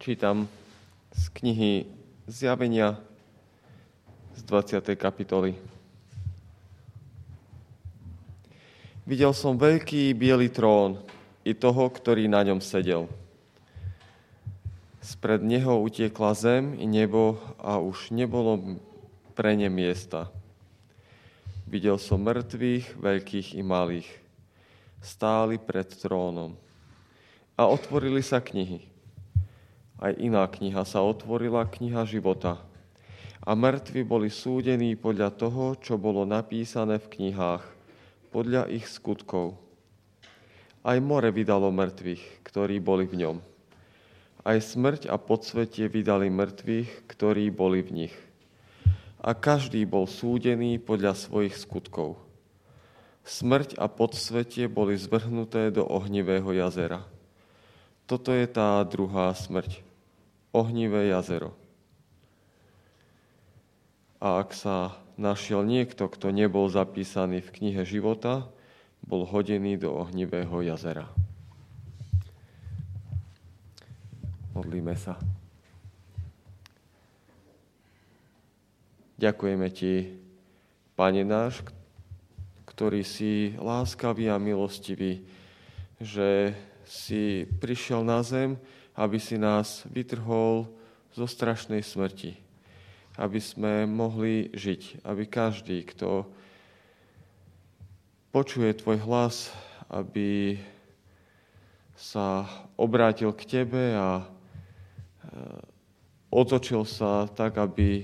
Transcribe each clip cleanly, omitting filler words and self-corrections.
Čítam z knihy Zjavenia z 20. kapitoly. Videl som veľký biely trón i toho, ktorý na ňom sedel. Spred neho utiekla zem i nebo a už nebolo pre ne miesta. Videl som mŕtvych, veľkých i malých. Stáli pred trónom. A otvorili sa knihy. Aj iná kniha sa otvorila, kniha života. A mŕtvi boli súdení podľa toho, čo bolo napísané v knihách, podľa ich skutkov. Aj more vydalo mŕtvych, ktorí boli v ňom. Aj smrť a podsvetie vydali mŕtvych, ktorí boli v nich. A každý bol súdený podľa svojich skutkov. Smrť a podsvetie boli zvrhnuté do ohnivého jazera. Toto je tá druhá smrť, ohnivé jazero. A ak sa našiel niekto, kto nebol zapísaný v knihe života, bol hodený do ohnivého jazera. Modlíme sa. Ďakujeme Ti, Pane náš, ktorý si láskavý a milostivý, že si prišiel na zem, aby si nás vytrhol zo strašnej smrti. Aby sme mohli žiť, aby každý, kto počuje Tvoj hlas, aby sa obrátil k Tebe a otočil sa tak, aby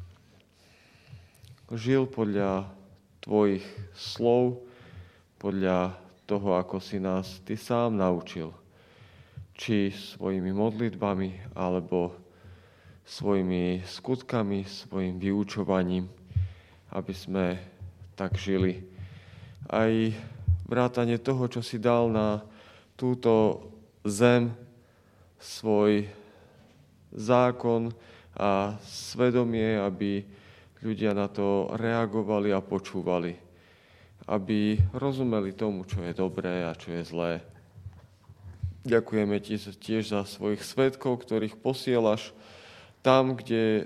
žil podľa Tvojich slov, podľa toho, ako si nás Ty sám naučil. Či svojimi modlitbami, alebo svojimi skutkami, svojim vyučovaním, aby sme tak žili. Aj vrátane toho, čo si dal na túto zem, svoj zákon a svedomie, aby ľudia na to reagovali a počúvali. Aby rozumeli tomu, čo je dobré a čo je zlé. Ďakujeme Ti tiež za svojich svedkov, ktorých posielaš tam, kde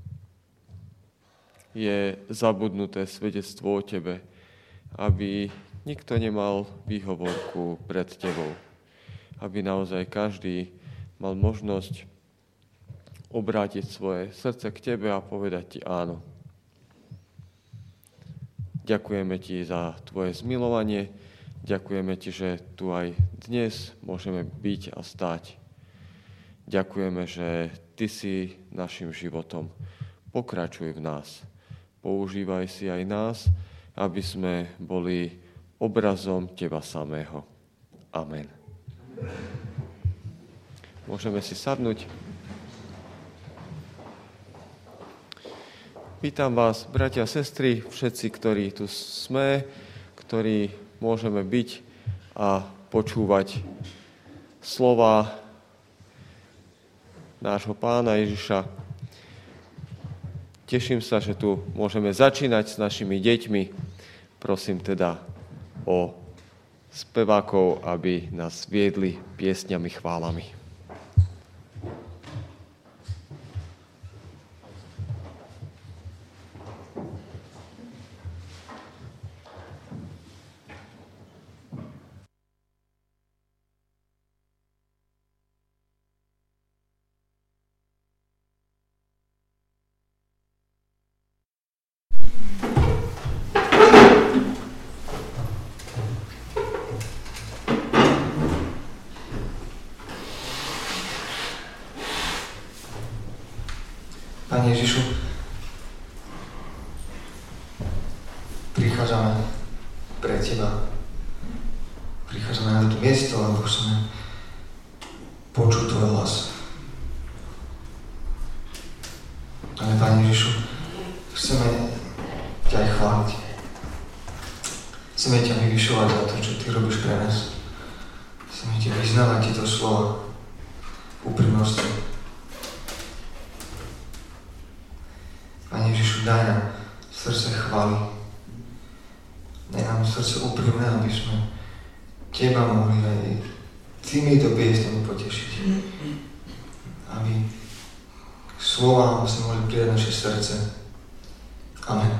je zabudnuté svedectvo o Tebe, aby nikto nemal výhovorku pred Tebou, aby naozaj každý mal možnosť obrátiť svoje srdce k Tebe a povedať Ti áno. Ďakujeme Ti za Tvoje zmilovanie, ďakujeme Ti, že tu aj dnes môžeme byť a stáť. Ďakujeme, že Ty si našim životom. Pokračuj v nás. Používaj si aj nás, aby sme boli obrazom Teba samého. Amen. Môžeme si sadnúť. Vítam vás, bratia a sestry, všetci, ktorí tu sme, ktorí môžeme byť a počúvať slova nášho Pána Ježiša. Teším sa, že tu môžeme začínať s našimi deťmi. Prosím teda o spevákov, aby nás viedli piesňami, chválami. Pane Ježišu, prichádzame pre Teba. Prichádzame na toto miesto, lebo chceme počuť Tvoj hlas. Ale Pane Ježišu, chceme ťa aj chváliť. Chceme ťa vyvyšovať za to, čo Ty robíš pre nás. Chceme Ti vyznávať tieto slova v úprimnosti. Pane Ježišu, daj nám srdce chvály. Daj nám srdce úprimné, aby sme Teba mohli aj týmito piesňami potešiť. aby k slovám sme mohli prijať naše srdce. Amen.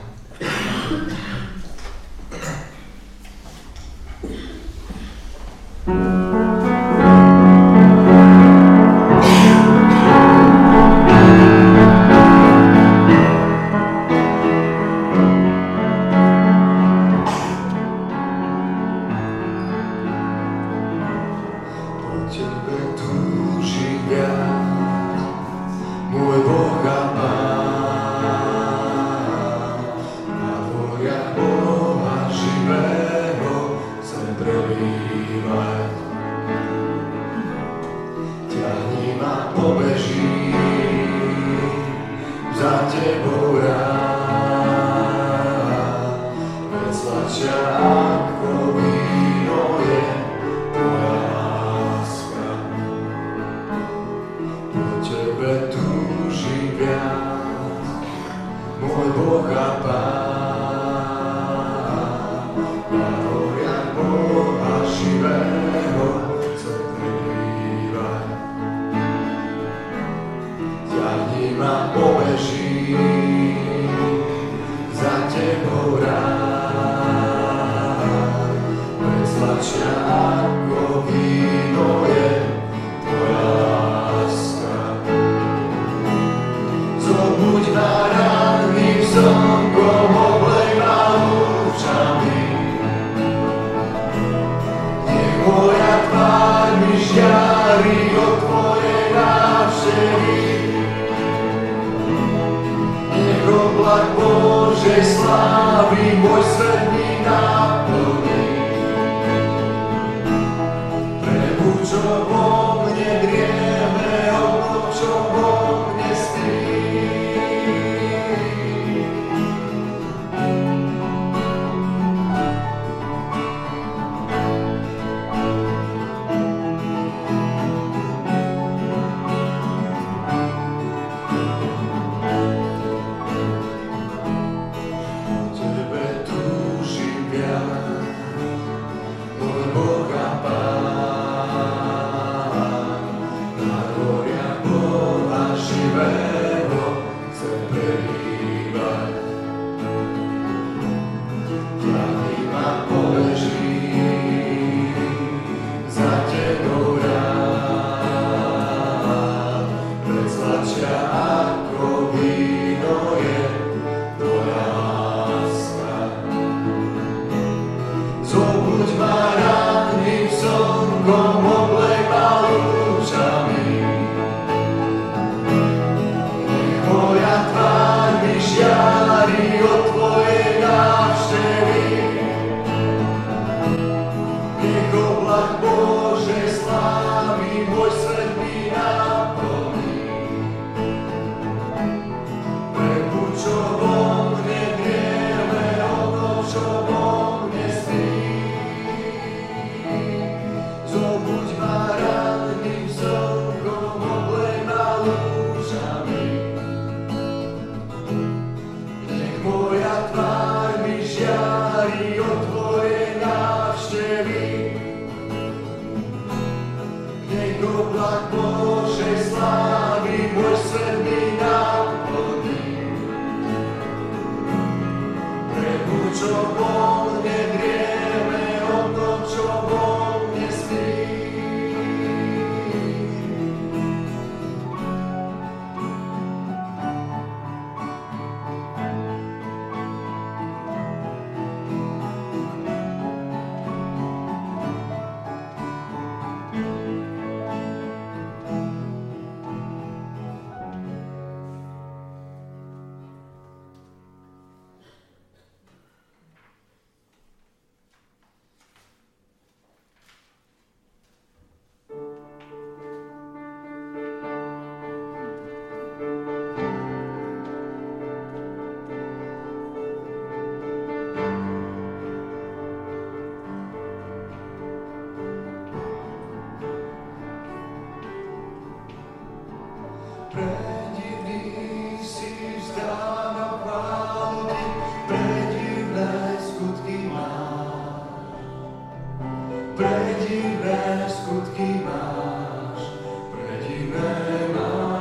Predivné skutky máš, predivné máš.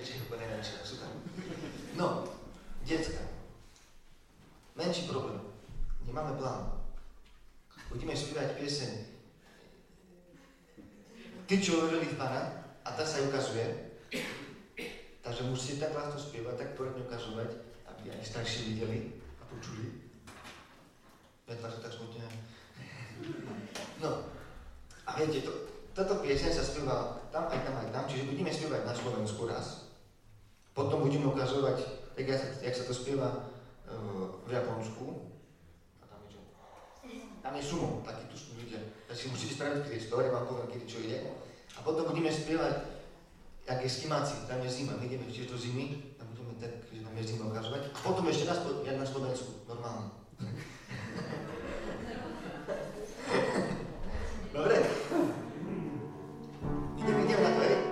najväčšie, úplne najväčšie, sú tam. No, decka. Menší problém. Nemáme plán. Budeme spievať pieseň Tí, čo uverili v Pána, a tá sa ukazuje. Takže musíte tak hlasno spievať, tak poriadne ukazovať, aby aj starší videli a počuli. Vedľa, tak smutne. No, a viete, táto pieseň sa spieva tam, aj tam, čiže budeme spievať na Slovensku raz. Potom budeme ukazovať, tak jak sa to spieva v Japonsku. Tam je sumo, taký tu ľudia. Tak si musíte spraviť priestor, ja vám poviem, kedy čo ide. A potom budeme spievať, jak eskimáci, tam je zima, my ideme tiež do zimy, tam budeme tak, že tam je zima ukazovať. A potom ešte jak na Slovensku, normálne. Dobre? Ideme na to, hej?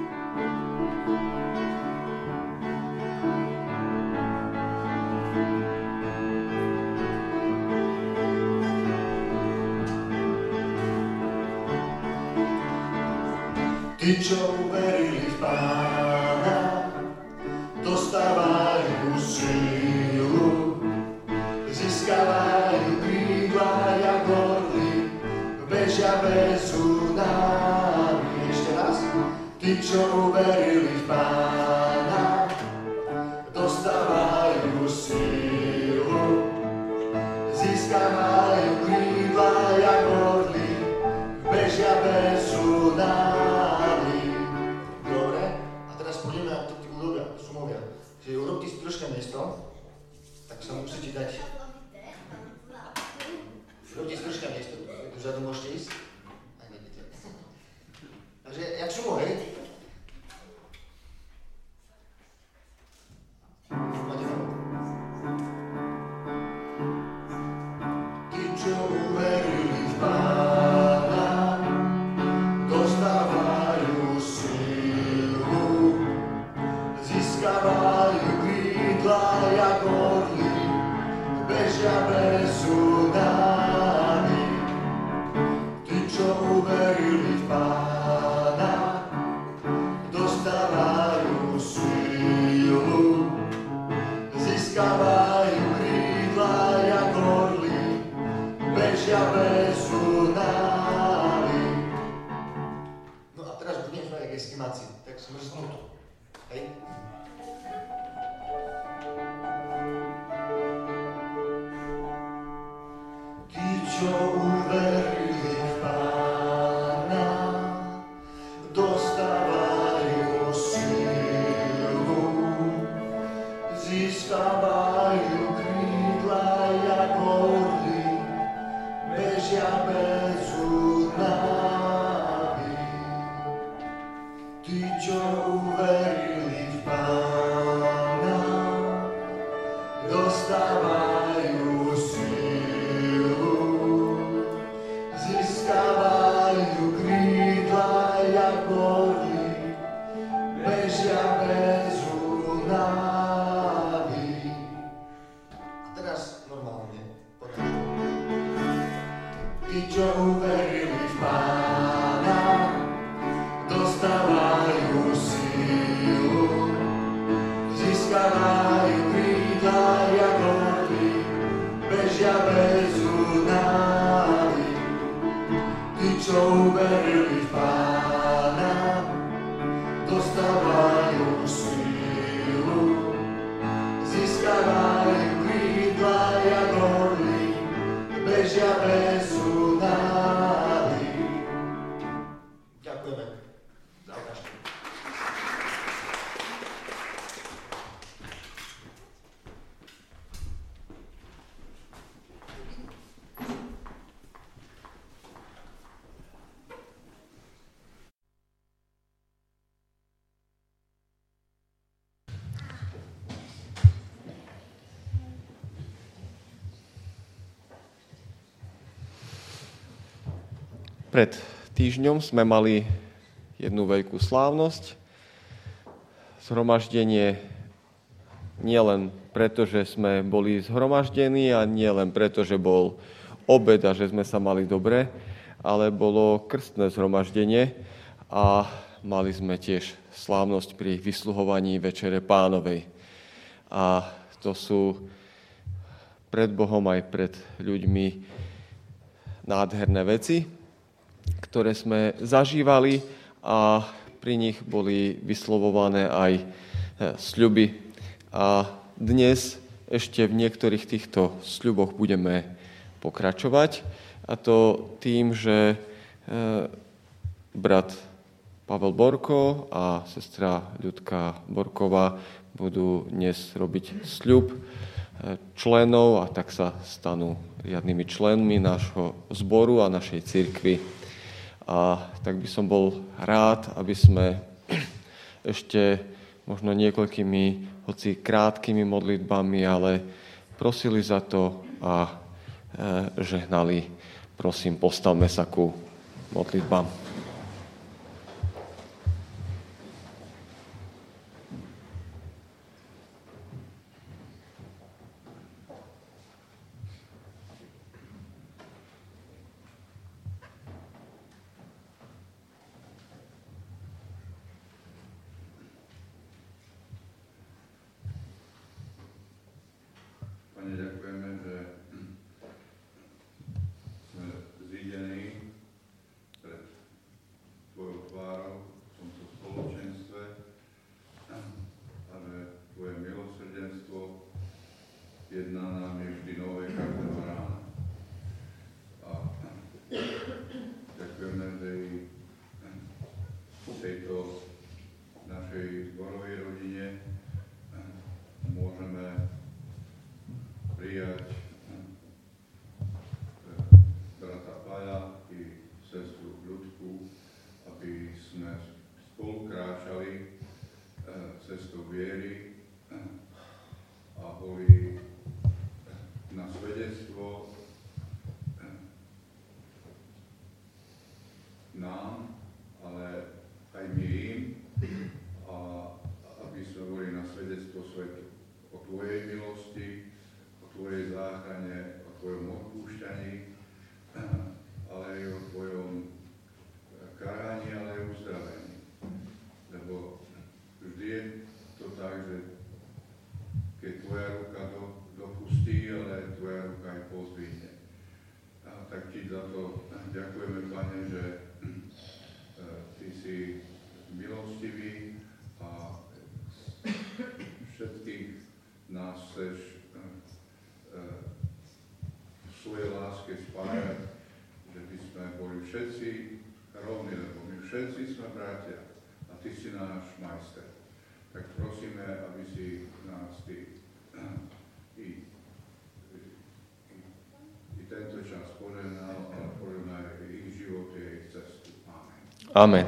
Tí, čo uverili v Pána, dostávajú sílu, získavajú krídla jak orly, bežia bez únavy. Ešte raz. Tí, čo uverili v Pána, dostávajú sílu, získavajú krídla jak orly, bežia bez únavy. Že urobte si troška miesto, tak sa musíte dať. Urobte si troška miesto, vzadu môžete ísť. Aj nejdete. Takže, jak šumo, hej? Máte tam. Tí, čo uverili v Pána, dostávajú sílu, získavajú krídla jak orly, bežia bez únavy. Tí, čo uverili v Pána, dostávajú sílu, získavajú krídla jak orly, bežia bez únavy. No a teraz budem zvať jak eskimáci, tak smrznú to. Hej? Tí, čo uverili v Pána, dostávajú sílu, získavajú krídla jak orly, bežia bez únavy. Tí, čo uverili v Pána, dostávajú sílu, získavajú krídla jak orly, bežia bez únavy. A teraz normálne, poďme. Tí, čo uverili v Pána, dostávajú sílu, získavajú krídla jak orly, bežia bez únavy. Tí, čo uverili v Pána, dostávajú sílu, získavajú krídla jak orly, bežia bez únavy. Ďakujeme za ukážku. Pred týždňom sme mali jednu veľkú slávnosť. Zhromaždenie nielen preto, že sme boli zhromaždení a nielen preto, že bol obed a že sme sa mali dobre, ale bolo krstné zhromaždenie a mali sme tiež slávnosť pri vysluhovaní Večere Pánovej. A to sú pred Bohom aj pred ľuďmi nádherné veci, ktoré sme zažívali a pri nich boli vyslovované aj sľuby. A dnes ešte v niektorých týchto sľuboch budeme pokračovať. A to tým, že brat Pavel Borko a sestra Ľudka Borková budú dnes robiť sľub členov a tak sa stanú riadnymi členmi nášho zboru a našej cirkvi. A tak by som bol rád, aby sme ešte možno niekoľkými, hoci krátkými modlitbami, ale prosili za to a žehnali. Prosím, postavme sa ku modlitbám. Pane, ďakujeme, že sme zídení pred Tvojou tvárou v tomto spoločenstve a že Tvoje milosrdenstvo jedná nám je vždy nové každého rána. A ďakujeme, že i v tejto našej zborovej rodine môžeme prijať brata Paja i sestru Ľudku, aby sme spolu kráčali cestou viery a boli na svedectvo nám, ale aj my im, a aby sme boli na svedectvo svetu o Tvojej milosti, Tvojej záchrane, o Tvojom odpúšťaní, ale aj o Tvojom karáni, ale aj uzdravení. Lebo vždy je to tak, že keď Tvoja ruka dopustí, ale Tvoja ruka aj pozdvihne. A tak Ti za to ďakujeme, Pane, že Ty si milostivý a všetkých nás chceš v svojej láske spájať, že by sme boli všetci rovní, lebo my všetci sme bratia a Ty si náš majster. Tak prosíme, aby si nás Ty i tento čas požehnal, ale požehnaj ich životy a ich cestu. Amen. Amen.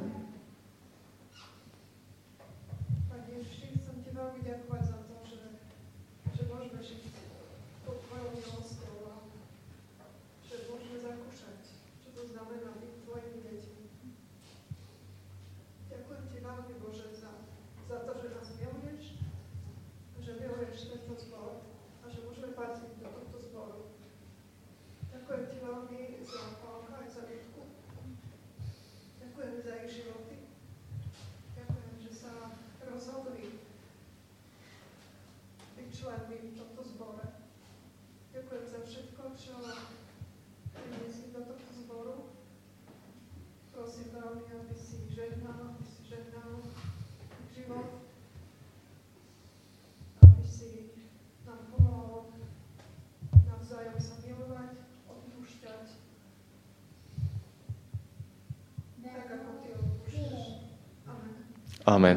Amen.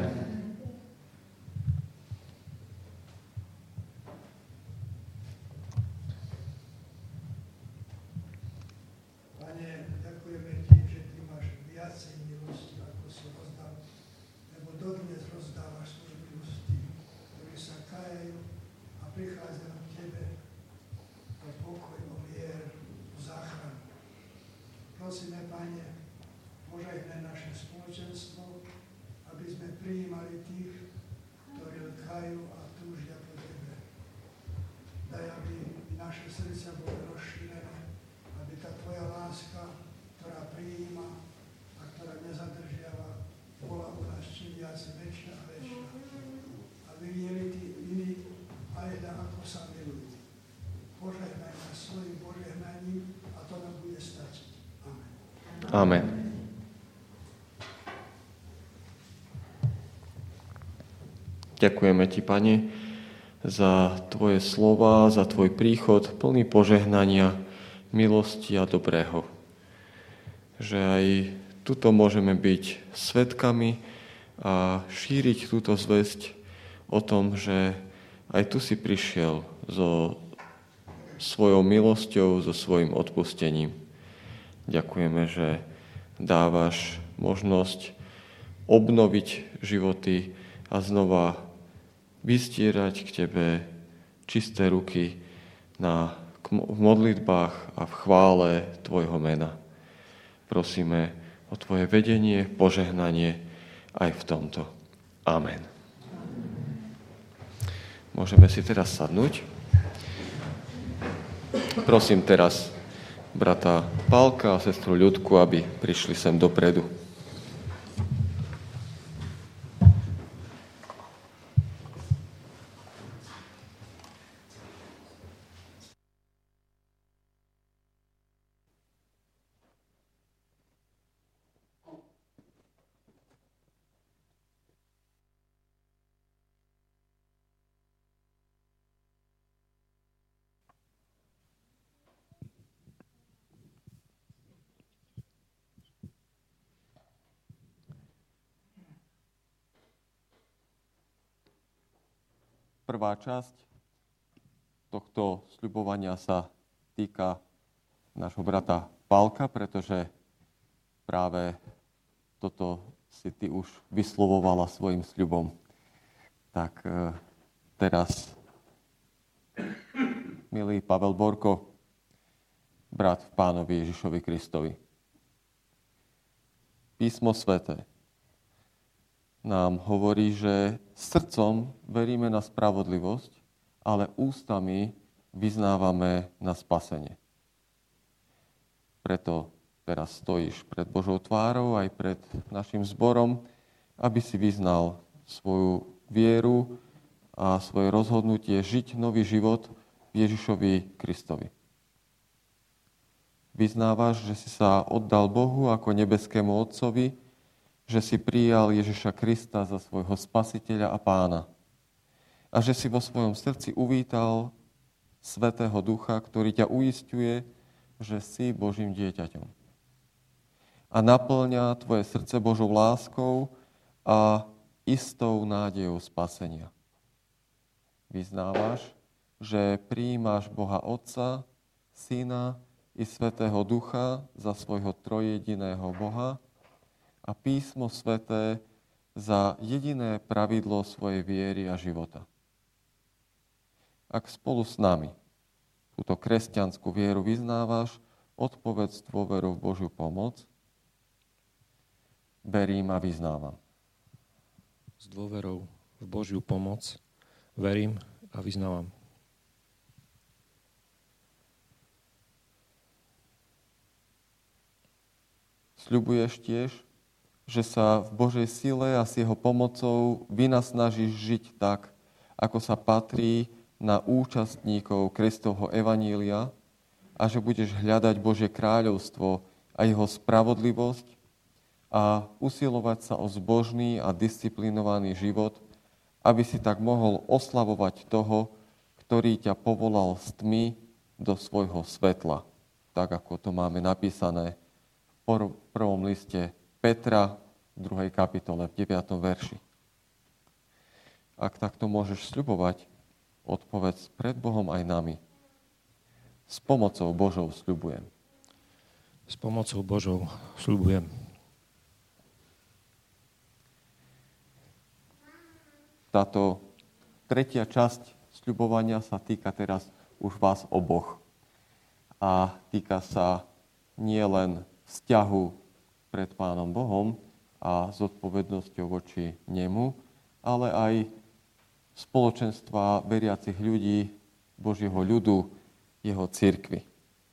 Pane, ďakujeme Ti, že Ty máš viacej milosti, ako si rozdal, lebo dodnes rozdávaš svoje milosti, ktorí sa kajajú a prichádzajú k Tebe o pokoj, o mier, o záchranu. Prosíme, Pane, požehnaj naše spoločenstvo, aby sme prijímali Amen. Ďakujeme Ti, Pane, za Tvoje slova, za Tvoj príchod plný požehnania, milosti a dobrého. Že aj tuto môžeme byť svedkami a šíriť túto zvesť o tom, že aj tu si prišiel so svojou milosťou, so svojím odpustením. Ďakujeme, že dávaš možnosť obnoviť životy a znova vystierať k Tebe čisté ruky v modlitbách a v chvále Tvojho mena. Prosíme o Tvoje vedenie, požehnanie aj v tomto. Amen. Môžeme si teraz sadnúť. Prosím teraz brata Pálka a sestru Ľudku, aby prišli sem dopredu. Prvá časť tohto sľubovania sa týka nášho brata Pálka, pretože práve toto si ty už vyslovovala svojim sľubom. Tak teraz, milý Pavel Borko, brat v Pánovi Ježišovi Kristovi. Písmo sväté nám hovorí, že srdcom veríme na spravodlivosť, ale ústami vyznávame na spasenie. Preto teraz stojíš pred Božou tvárou aj pred našim zborom, aby si vyznal svoju vieru a svoje rozhodnutie žiť nový život Ježišovi Kristovi. Vyznávaš, že si sa oddal Bohu ako nebeskému Otcovi, že si prijal Ježiša Krista za svojho spasiteľa a pána a že si vo svojom srdci uvítal Svätého Ducha, ktorý ťa uisťuje, že si Božím dieťaťom a naplňa tvoje srdce Božou láskou a istou nádejou spasenia. Vyznávaš, že prijímaš Boha Otca, Syna i Svätého Ducha za svojho trojjediného Boha a Písmo sväté za jediné pravidlo svojej viery a života. Ak spolu s nami túto kresťanskú vieru vyznávaš, odpovedz dôveru v Božiu pomoc. Verím a vyznávam. S dôverou v Božiu pomoc verím a vyznávam. Sľubuješ tiež, že sa v Božej sile a s jeho pomocou vynasnažíš žiť tak, ako sa patrí na účastníkov Kristovho evanília a že budeš hľadať Božie kráľovstvo a jeho spravodlivosť a usilovať sa o zbožný a disciplinovaný život, aby si tak mohol oslavovať toho, ktorý ťa povolal z tmy do svojho svetla, tak ako to máme napísané v prvom liste Petra v 2. kapitole, v 9. verši. Ak takto môžeš sľubovať, odpovedz pred Bohom aj nami. S pomocou Božou sľubujem. S pomocou Božou sľubujem. Táto tretia časť sľubovania sa týka teraz už vás oboch. A týka sa nie len vzťahu pred Pánom Bohom a zodpovednosťou voči nemu, ale aj spoločenstva veriacich ľudí, Božieho ľudu, jeho cirkvi.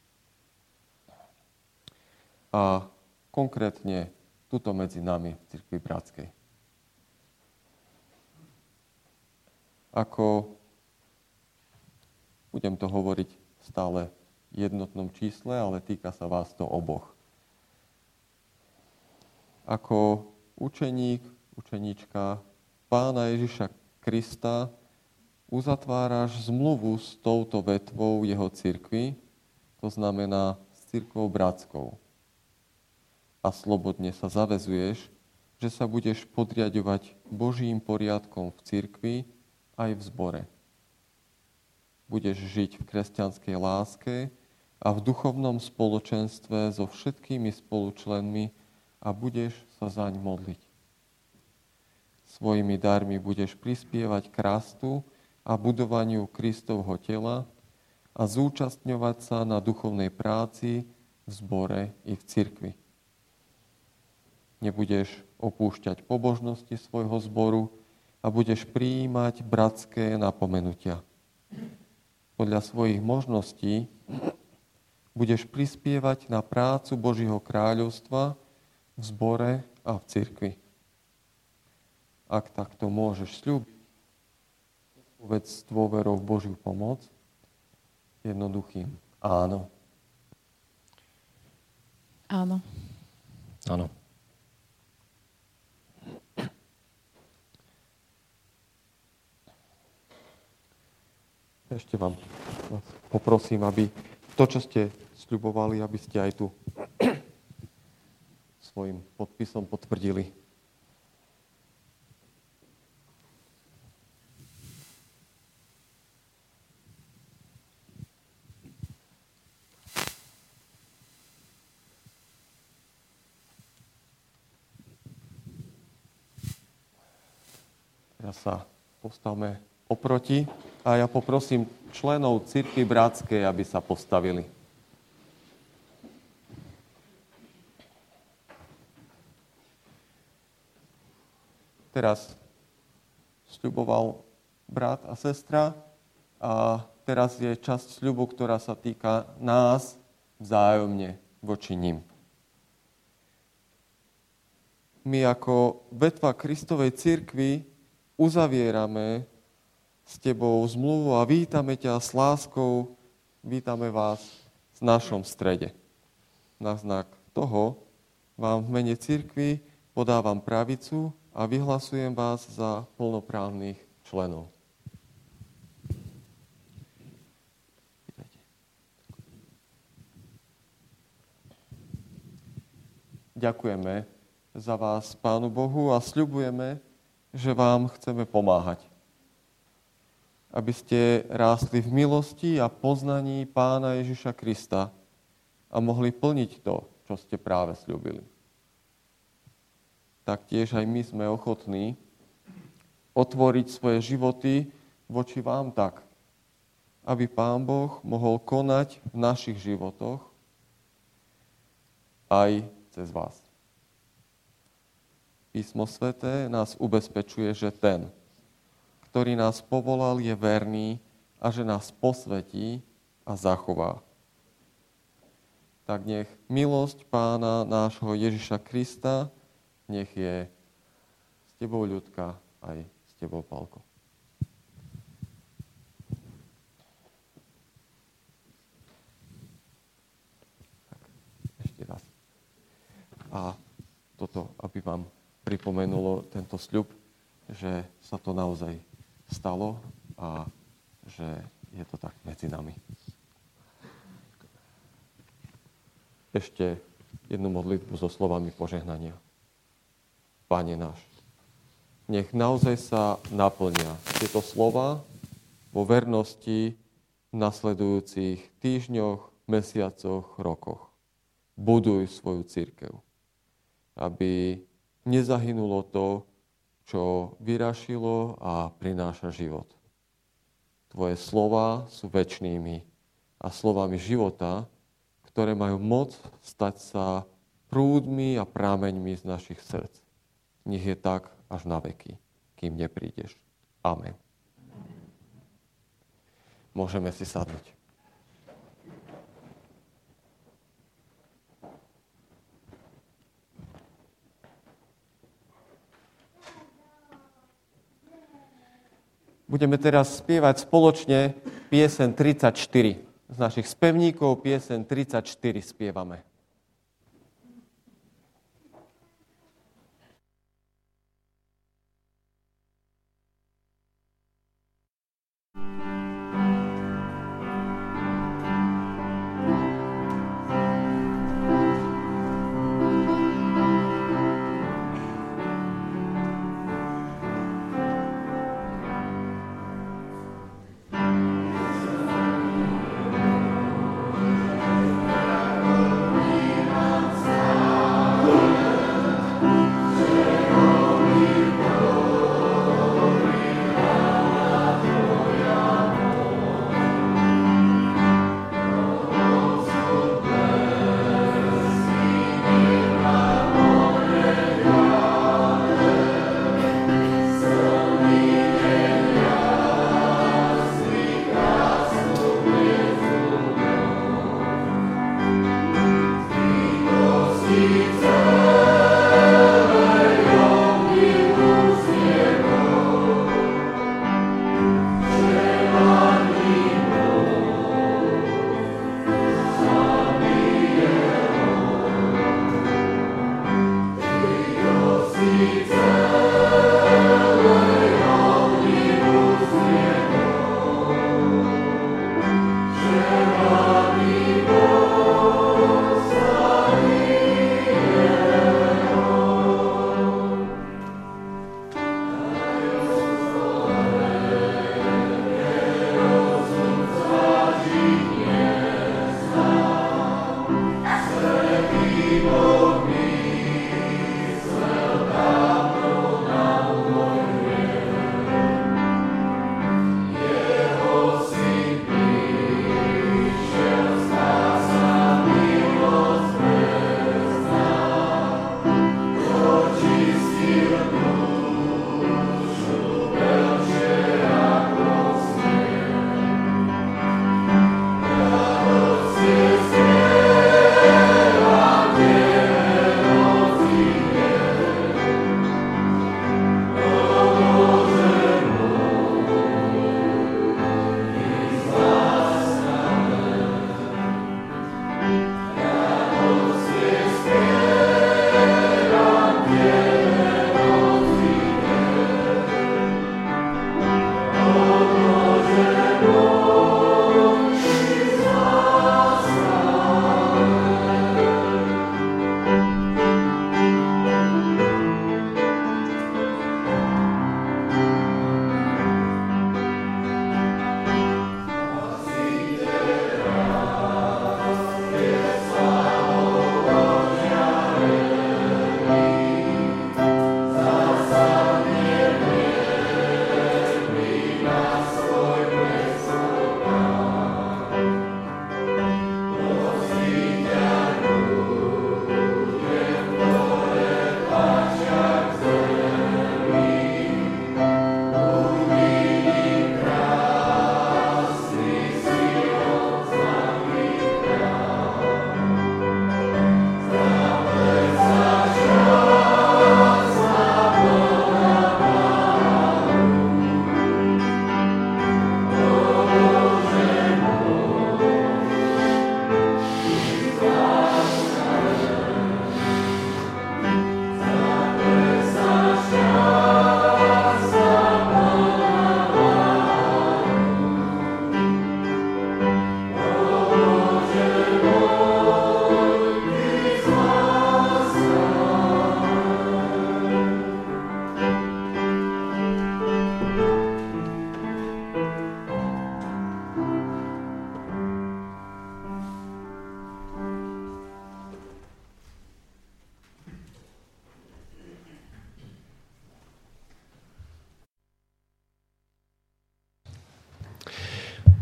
A konkrétne tuto medzi nami v cirkvi bratskej. Ako budem to hovoriť stále v jednotnom čísle, ale týka sa vás to oboch. ako učeník, učeníčka Pána Ježiša Krista uzatváraš zmluvu s touto vetvou jeho cirkvi, to znamená s cirkvou bratskou. A slobodne sa zaväzuješ, že sa budeš podriaďovať Božím poriadkom v cirkvi aj v zbore. Budeš žiť v kresťanskej láske a v duchovnom spoločenstve so všetkými spolučlenmi a budeš sa zaň modliť. Svojimi darmi budeš prispievať k rastu a budovaniu Kristovho tela a zúčastňovať sa na duchovnej práci v zbore i v cirkvi. Nebudeš opúšťať pobožnosti svojho zboru a budeš prijímať bratské napomenutia. Podľa svojich možností budeš prispievať na prácu Božieho kráľovstva v zbore a v cirkvi. Ak takto môžeš sľúbiť, povedz s dôverou v Božiu pomoc jednoduchým áno. Áno. Áno. Ešte vás poprosím, aby to, čo ste sľubovali, aby ste aj tu svojim podpisom potvrdili. Teraz sa postavme oproti a ja poprosím členov cirkvi bratskej, aby sa postavili. Teraz sľuboval brat a sestra a teraz je časť sľubu, ktorá sa týka nás vzájomne voči nim. My ako vetva Kristovej cirkvi uzavierame s tebou zmluvu a vítame ťa s láskou, vítame vás v našom strede. Na znak toho vám v mene cirkvi podávam pravicu a vyhlasujem vás za plnoprávnych členov. Ďakujeme za vás Pánu Bohu a sľubujeme, že vám chceme pomáhať, aby ste rástli v milosti a poznaní Pána Ježiša Krista a mohli plniť to, čo ste práve sľúbili. Taktiež aj my sme ochotní otvoriť svoje životy voči vám tak, aby Pán Boh mohol konať v našich životoch aj cez vás. Písmo sväté nás ubezpečuje, že ten, ktorý nás povolal, je verný a že nás posvätí a zachová. Tak nech milosť Pána nášho Ježiša Krista, nech je s tebou, Ľudka, aj s tebou, Pálko. Tak, ešte raz. A toto, aby vám pripomenulo tento sľub, že sa to naozaj stalo a že je to tak medzi nami. Ešte jednu modlitbu so slovami požehnania. Pane náš, nech naozaj sa naplnia tieto slova vo vernosti v nasledujúcich týždňoch, mesiacoch, rokoch. Buduj svoju cirkev, aby nezahynulo to, čo vyrašilo a prináša život. Tvoje slova sú večnými a slovami života, ktoré majú moc stať sa prúdmi a prámeňmi z našich srdc. Nech je tak až na veky, kým neprídeš. Amen. Môžeme si sadnúť. Budeme teraz spievať spoločne pieseň 34. Z našich spevníkov pieseň 34 spievame.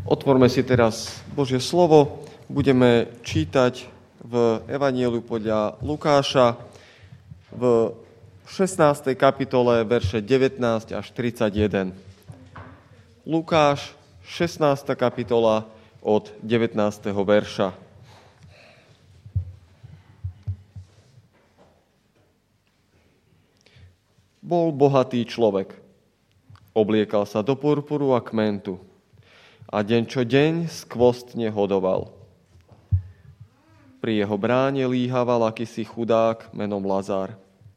Otvorme si teraz Božie slovo. Budeme čítať v Evanjeliu podľa Lukáša v 16. kapitole verše 19 až 31. Lukáš, 16. kapitola od 19. verša. Bol bohatý človek. Obliekal sa do purpuru a kmentu. A deň čo deň skvostne hodoval. Pri jeho bráne líhaval akýsi chudák menom Lazár,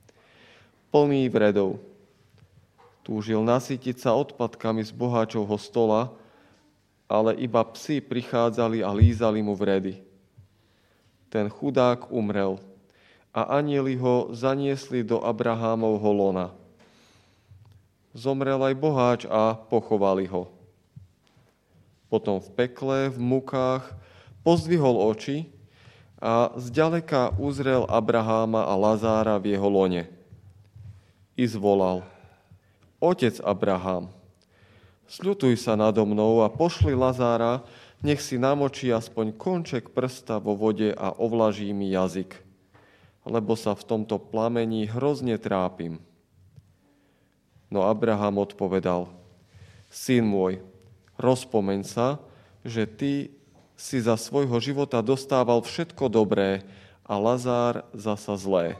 plný vredov. Túžil nasytiť sa odpadkami z boháčovho stola, ale iba psi prichádzali a lízali mu vredy. Ten chudák umrel a anjeli ho zaniesli do Abrahámovho lona. Zomrel aj boháč a pochovali ho. Potom v pekle, v mukách, pozdvihol oči a zďaleka uzrel Abraháma a Lazára v jeho lone. I zvolal: Otec Abrahám, sľutuj sa nado mnou a pošli Lazára, nech si namočí aspoň konček prsta vo vode a ovlaží mi jazyk, lebo sa v tomto plamení hrozne trápim. No Abraham odpovedal: Syn môj, rozpomeň sa, že ty si za svojho života dostával všetko dobré a Lazár zasa zlé.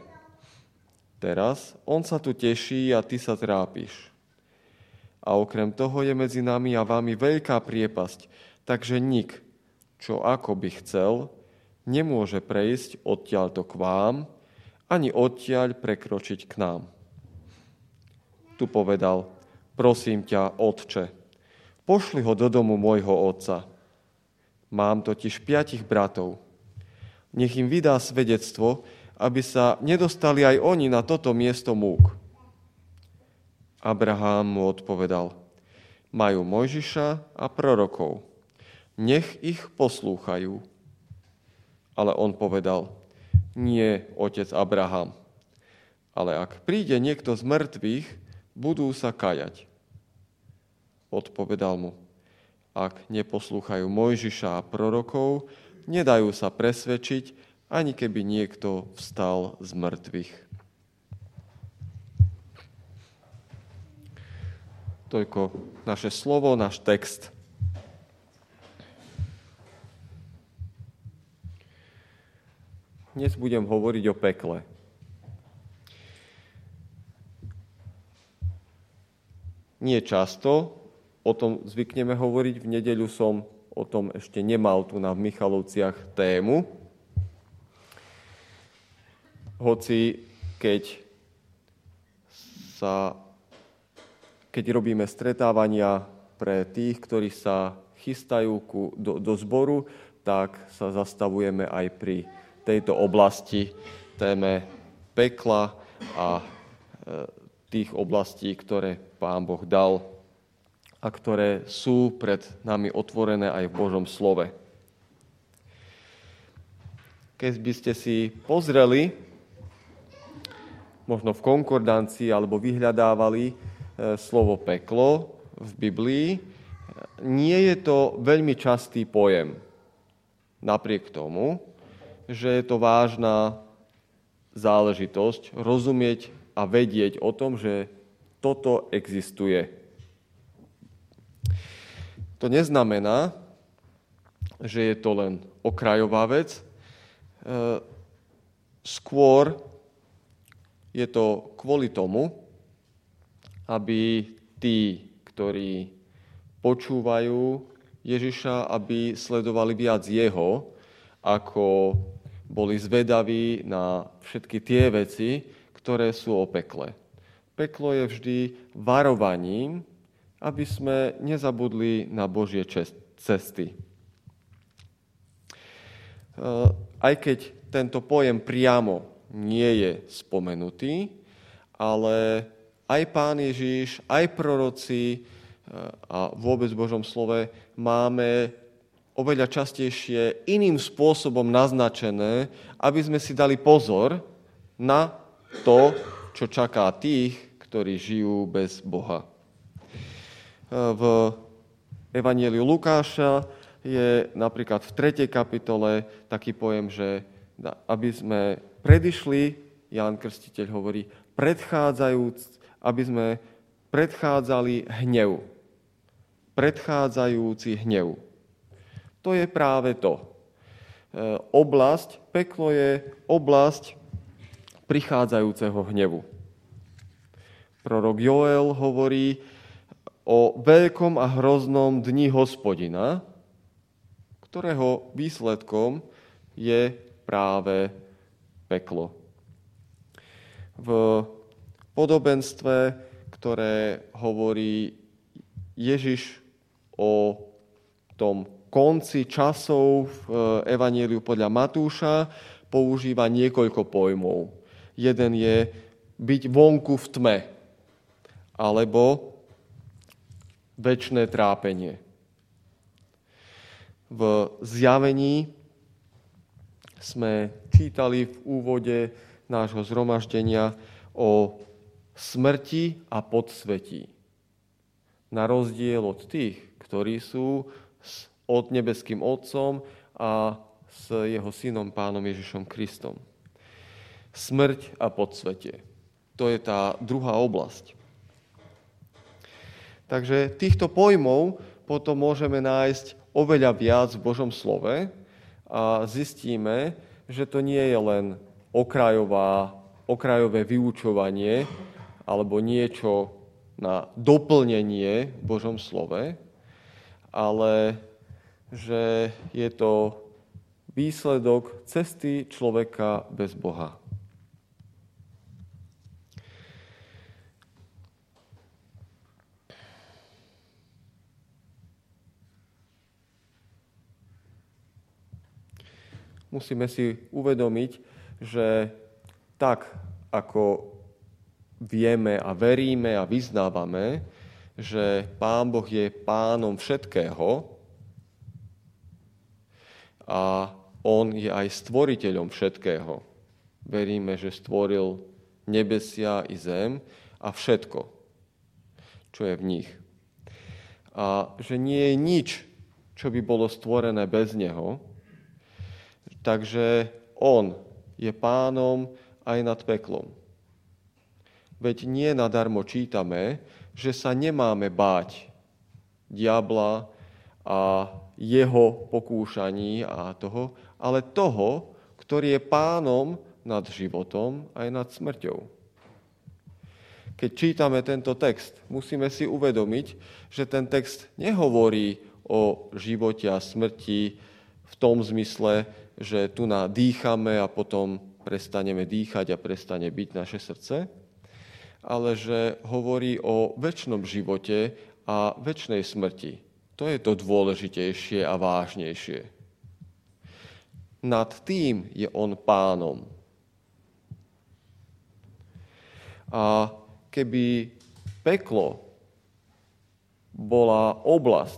Teraz on sa tu teší a ty sa trápiš. A okrem toho je medzi nami a vami veľká priepasť, takže nik, čo ako by chcel, nemôže prejsť odtiaľto k vám, ani odtiaľ prekročiť k nám. Tu povedal: Prosím ťa, otče, pošli ho do domu môjho otca. Mám totiž 5 bratov. Nech im vydá svedectvo, aby sa nedostali aj oni na toto miesto múk. Abrahám mu odpovedal: Majú Mojžiša a prorokov. Nech ich poslúchajú. Ale on povedal: Nie, otec Abraham. Ale ak príde niekto z mŕtvych, budú sa kajať. Odpovedal mu: Ak neposlúchajú Mojžiša a prorokov, nedajú sa presvedčiť, ani keby niekto vstal z mŕtvych. Toľko naše slovo, náš text. Dnes budem hovoriť o pekle. Nie často o tom zvykneme hovoriť. V nedeľu som o tom ešte nemal tu na Michalovciach tému. Hoci keď robíme stretávania pre tých, ktorí sa chystajú do zboru, tak sa zastavujeme aj pri tejto oblasti, téme pekla a tých oblastí, ktoré Pán Boh dal a ktoré sú pred nami otvorené aj v Božom slove. Keď by ste si pozreli, možno v konkordancii alebo vyhľadávali slovo peklo v Biblii, nie je to veľmi častý pojem. Napriek tomu, že je to vážna záležitosť rozumieť a vedieť o tom, že toto existuje. To neznamená, že je to len okrajová vec. Skôr je to kvôli tomu, aby tí, ktorí počúvajú Ježiša, aby sledovali viac jeho, ako boli zvedaví na všetky tie veci, ktoré sú o pekle. Peklo je vždy varovaním, aby sme nezabudli na Božie cesty. Aj keď tento pojem priamo nie je spomenutý, ale aj Pán Ježiš, aj proroci a vôbec v Božom slove máme oveľa častejšie iným spôsobom naznačené, aby sme si dali pozor na to, čo čaká tých, ktorí žijú bez Boha. V Evanjeliu Lukáša je napríklad v 3. kapitole taký pojem, že aby sme predišli, Ján Krstiteľ hovorí, aby sme predchádzali hnev. Predchádzajúci hnev. To je práve to. Peklo je oblasť prichádzajúceho hnevu. Prorok Joel hovorí o veľkom a hroznom dni Hospodina, ktorého výsledkom je práve peklo. V podobenstve, ktoré hovorí Ježiš o tom konci časov v Evanjeliu podľa Matúša, používa niekoľko pojmov. Jeden je byť vonku v tme, alebo večné trápenie. V Zjavení sme čítali v úvode nášho zhromaždenia o smrti a podsvetí. Na rozdiel od tých, ktorí sú od nebeským Otcom a s jeho synom Pánom Ježišom Kristom. Smrť a podsvetie. To je tá druhá oblasť. Takže týchto pojmov potom môžeme nájsť oveľa viac v Božom slove a zistíme, že to nie je len okrajové vyučovanie alebo niečo na doplnenie v Božom slove, ale že je to výsledok cesty človeka bez Boha. Musíme si uvedomiť, že tak, ako vieme a veríme a vyznávame, že Pán Boh je pánom všetkého a on je aj stvoriteľom všetkého. Veríme, že stvoril nebesia i zem a všetko, čo je v nich. A že nie je nič, čo by bolo stvorené bez neho. Takže on je pánom aj nad peklom. Veď nie nadarmo čítame, že sa nemáme báť diabla a jeho pokúšaní a toho, ale toho, ktorý je pánom nad životom aj nad smrťou. Keď čítame tento text, musíme si uvedomiť, že ten text nehovorí o živote a smrti v tom zmysle, že tu dýchame a potom prestaneme dýchať a prestane byť naše srdce, ale že hovorí o večnom živote a večnej smrti. To je to dôležitejšie a vážnejšie. Nad tým je on pánom. A keby peklo bola oblasť,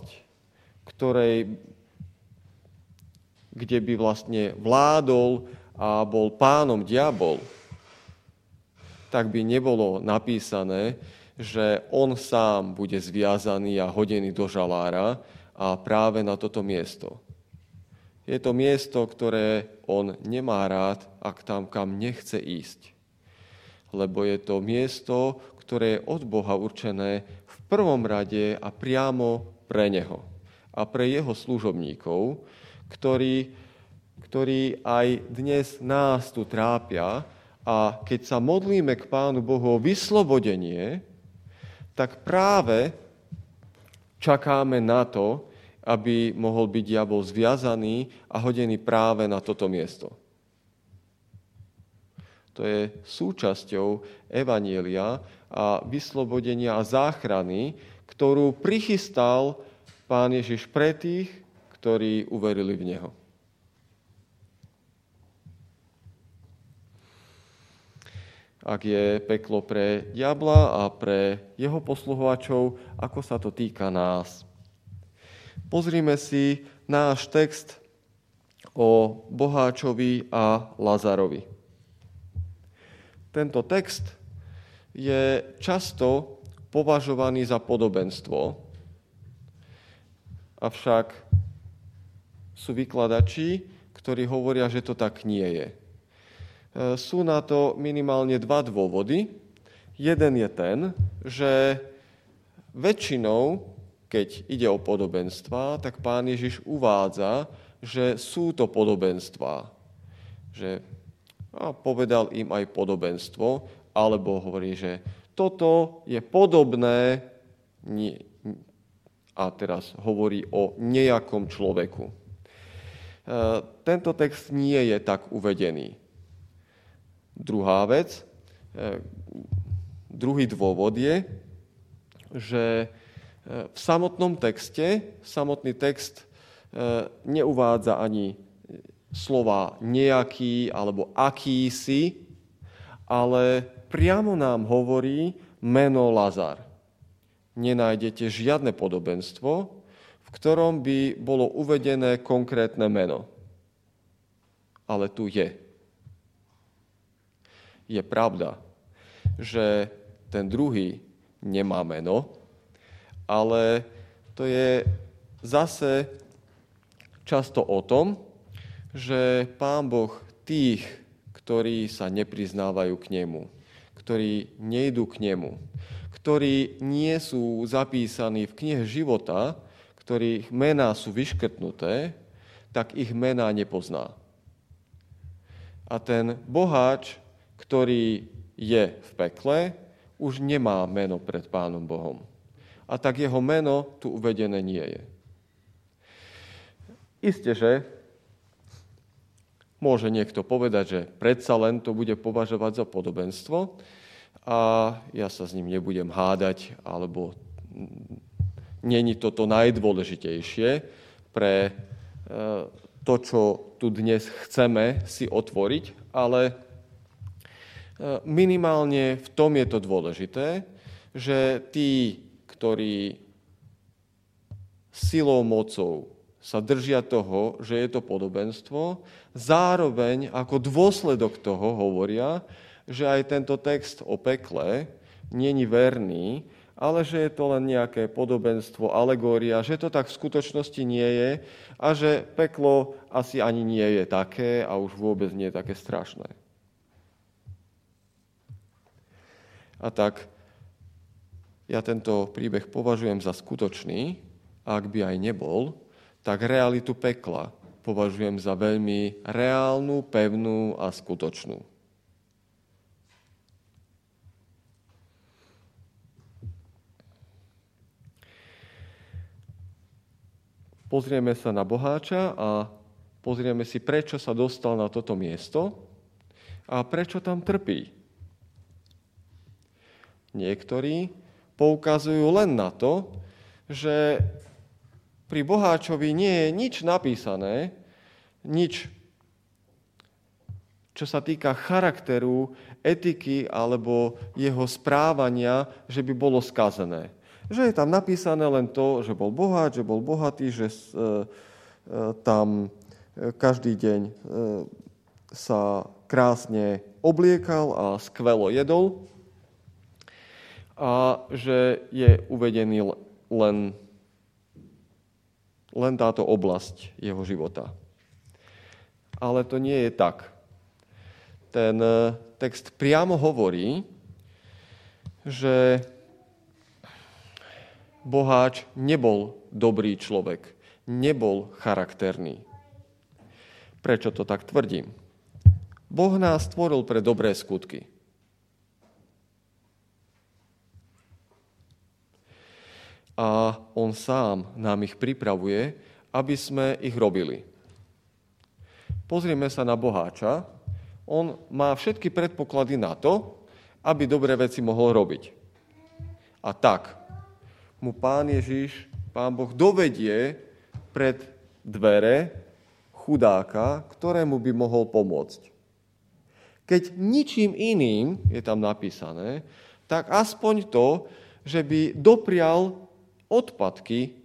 kde by vlastne vládol a bol pánom diabol, tak by nebolo napísané, že on sám bude zviazaný a hodený do žalára a práve na toto miesto. Je to miesto, ktoré on nemá rád a kam nechce ísť. Lebo je to miesto, ktoré je od Boha určené v prvom rade a priamo pre neho a pre jeho služobníkov, ktorí aj dnes nás tu trápia a keď sa modlíme k Pánu Bohu o vyslobodenie, tak práve čakáme na to, aby mohol byť diabol zviazaný a hodený práve na toto miesto. To je súčasťou evanjelia a vyslobodenia a záchrany, ktorú prichystal Pán Ježiš pre tých, ktorí uverili v Neho. Ak je peklo pre diabla a pre jeho posluhovačov, ako sa to týka nás. Pozrime si náš text o boháčovi a Lazarovi. Tento text je často považovaný za podobenstvo. Avšak sú vykladači, ktorí hovoria, že to tak nie je. Sú na to minimálne dva dôvody. Jeden je ten, že väčšinou, keď ide o podobenstvá, tak Pán Ježiš uvádza, že sú to podobenstvá. Že povedal im aj podobenstvo, alebo hovorí, že toto je podobné, a teraz hovorí o nejakom človeku. Tento text nie je tak uvedený. Druhá vec, druhý dôvod je, že v samotnom texte, samotný text neuvádza ani slova nejaký alebo akýsi, ale priamo nám hovorí meno Lazar. Nenájdete žiadne podobenstvo, v ktorom by bolo uvedené konkrétne meno. Ale tu je. Je pravda, že ten druhý nemá meno, ale to je zase často o tom, že Pán Boh tých, ktorí sa nepriznávajú k nemu, ktorí nejdú k nemu, ktorí nie sú zapísaní v knihe života, ktorých mená sú vyškrtnuté, tak ich mená nepozná. A ten boháč, ktorý je v pekle, už nemá meno pred Pánom Bohom. A tak jeho meno tu uvedené nie je. Isté, že môže niekto povedať, že predsa len to bude považovať za podobenstvo a ja sa s ním nebudem hádať, alebo není toto najdôležitejšie pre to, čo tu dnes chceme si otvoriť, ale minimálne v tom je to dôležité, že tí, ktorí silou, mocou sa držia toho, že je to podobenstvo, zároveň ako dôsledok toho hovoria, že aj tento text o pekle není verný, ale že je to len nejaké podobenstvo, alegória, že to tak v skutočnosti nie je a že peklo asi ani nie je také a už vôbec nie je také strašné. A tak ja tento príbeh považujem za skutočný, a ak by aj nebol, tak realitu pekla považujem za veľmi reálnu, pevnú a skutočnú. Pozrieme sa na boháča a pozrieme si, prečo sa dostal na toto miesto a prečo tam trpí. Niektorí poukazujú len na to, že pri boháčovi nie je nič napísané, nič, čo sa týka charakteru, etiky alebo jeho správania, že by bolo skazené. Že je tam napísané len to, že bol boháč, že bol bohatý, že tam každý deň sa krásne obliekal a skvelo jedol a že je uvedený len táto oblasť jeho života. Ale to nie je tak. Ten text priamo hovorí, že boháč nebol dobrý človek, nebol charakterný. Prečo to tak tvrdím? Boh nás stvoril pre dobré skutky. A on sám nám ich pripravuje, aby sme ich robili. Pozrieme sa na boháča. On má všetky predpoklady na to, aby dobré veci mohol robiť. A tak mu Pán Ježiš, Pán Boh dovedie pred dvere chudáka, ktorému by mohol pomôcť. Keď ničím iným, je tam napísané, tak aspoň to, že by doprial odpadky,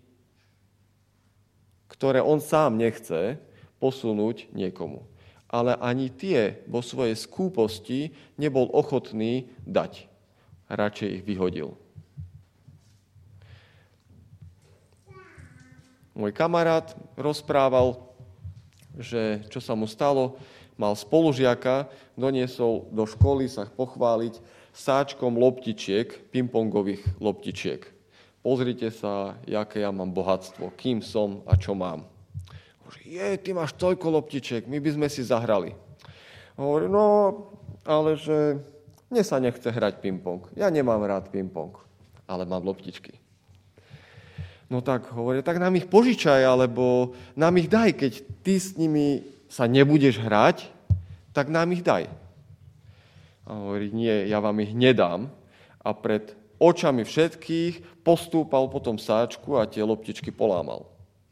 ktoré on sám nechce posunúť niekomu. Ale ani tie vo svojej skúposti nebol ochotný dať. Radšej ich vyhodil. Môj kamarát rozprával, že čo sa mu stalo, mal spolužiaka, doniesol do školy sa pochváliť sáčkom loptičiek, pingpongových loptičiek. Pozrite sa, aké ja mám bohatstvo, kým som a čo mám. Hovorí, ty máš toľko loptičiek, my by sme si zahrali. Hovorí, no, ale že mne sa nechce hrať pingpong. Ja nemám rád pingpong, ale mám loptičky. No tak hovorí, tak nám ich požičaj, alebo nám ich daj, keď ty s nimi sa nebudeš hrať, tak nám ich daj. A hovorí, nie, ja vám ich nedám. A pred očami všetkých postúpal potom sáčku a tie loptičky polámal.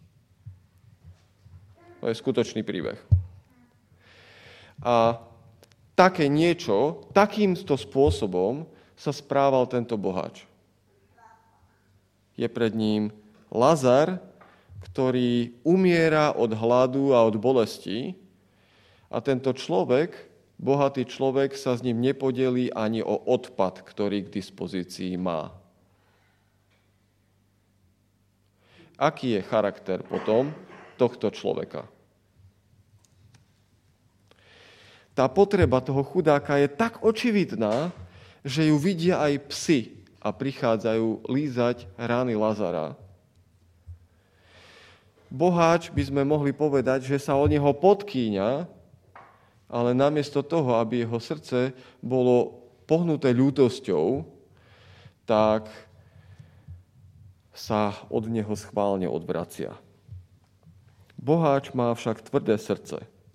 To je skutočný príbeh. A také niečo, takýmto spôsobom sa správal tento boháč. Je pred ním Lazar, ktorý umiera od hladu a od bolesti a tento človek, bohatý človek, sa s ním nepodelí ani o odpad, ktorý k dispozícii má. Aký je charakter potom tohto človeka? Tá potreba toho chudáka je tak očividná, že ju vidia aj psi a prichádzajú lízať rány Lazara. Boháč by sme mohli povedať, že sa od neho podkýňa, ale namiesto toho, aby jeho srdce bolo pohnuté ľútosťou, tak sa od neho schválne odvracia. Boháč má však tvrdé srdce.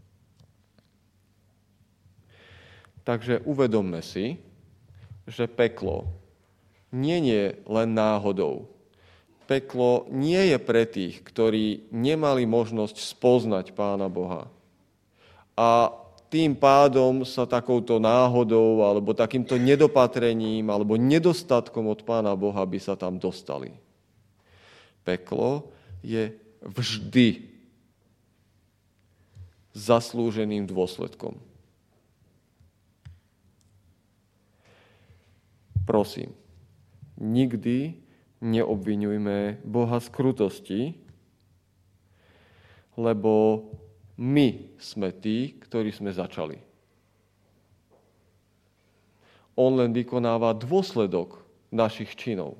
Takže uvedomme si, že peklo nie je len náhodou. Peklo nie je pre tých, ktorí nemali možnosť spoznať Pána Boha. A tým pádom sa takouto náhodou alebo takýmto nedopatrením alebo nedostatkom od Pána Boha by sa tam dostali. Peklo je vždy zaslúženým dôsledkom. Prosím, nikdy neobviňujme Boha z krutosti, lebo my sme tí, ktorí sme začali. On len vykonáva dôsledok našich činov.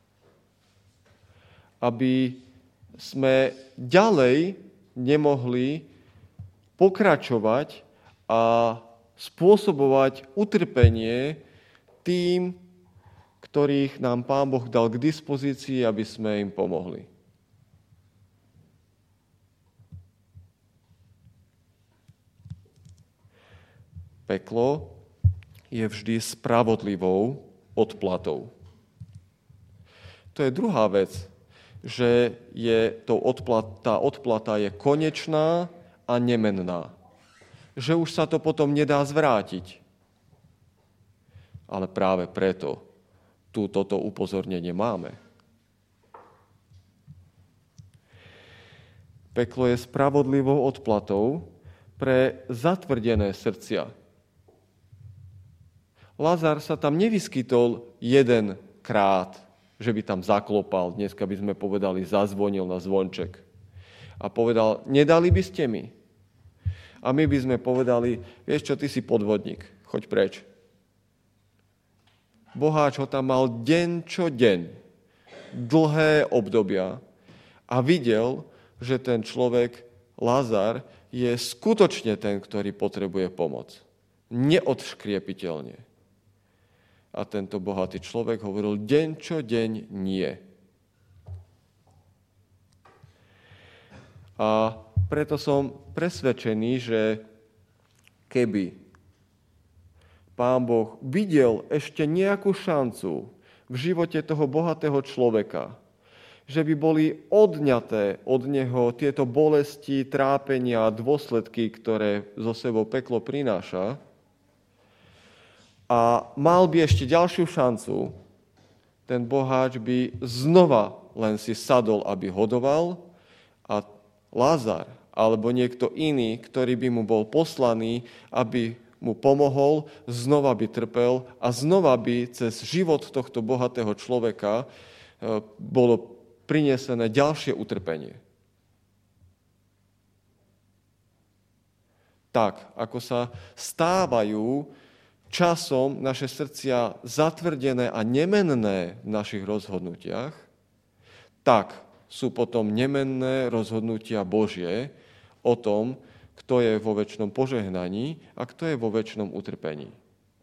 Aby sme ďalej nemohli pokračovať a spôsobovať utrpenie tým, ktorých nám Pán Boh dal k dispozícii, aby sme im pomohli. Peklo je vždy spravodlivou odplatou. To je druhá vec, že tá odplata je konečná a nemenná. Že už sa to potom nedá zvrátiť. Ale práve preto toto upozornenie máme. Peklo je spravodlivou odplatou pre zatvrdené srdcia. Lazar sa tam nevyskytol jedenkrát, že by tam zaklopal, dneska by sme povedali, zazvonil na zvonček a povedal, nedali by ste mi. A my by sme povedali, vieš čo, ty si podvodník, choď preč. Boháč ho tam mal deň čo deň, dlhé obdobia a videl, že ten človek, Lazar, je skutočne ten, ktorý potrebuje pomoc. Neodškriepiteľne. A tento bohatý človek hovoril deň čo deň nie. A preto som presvedčený, že keby Pán Boh videl ešte nejakú šancu v živote toho bohatého človeka, že by boli odňaté od neho tieto bolesti, trápenia a dôsledky, ktoré zo sebou peklo prináša, a mal by ešte ďalšiu šancu, ten boháč by znova len si sadol, aby hodoval a Lazar alebo niekto iný, ktorý by mu bol poslaný, aby mu pomohol, znova by trpel a znova by cez život tohto bohatého človeka bolo prinesené ďalšie utrpenie. tak, ako sa stávajú časom naše srdcia zatvrdené a nemenné v našich rozhodnutiach, tak sú potom nemenné rozhodnutia Božie o tom, kto je vo večnom požehnaní a kto je vo večnom utrpení.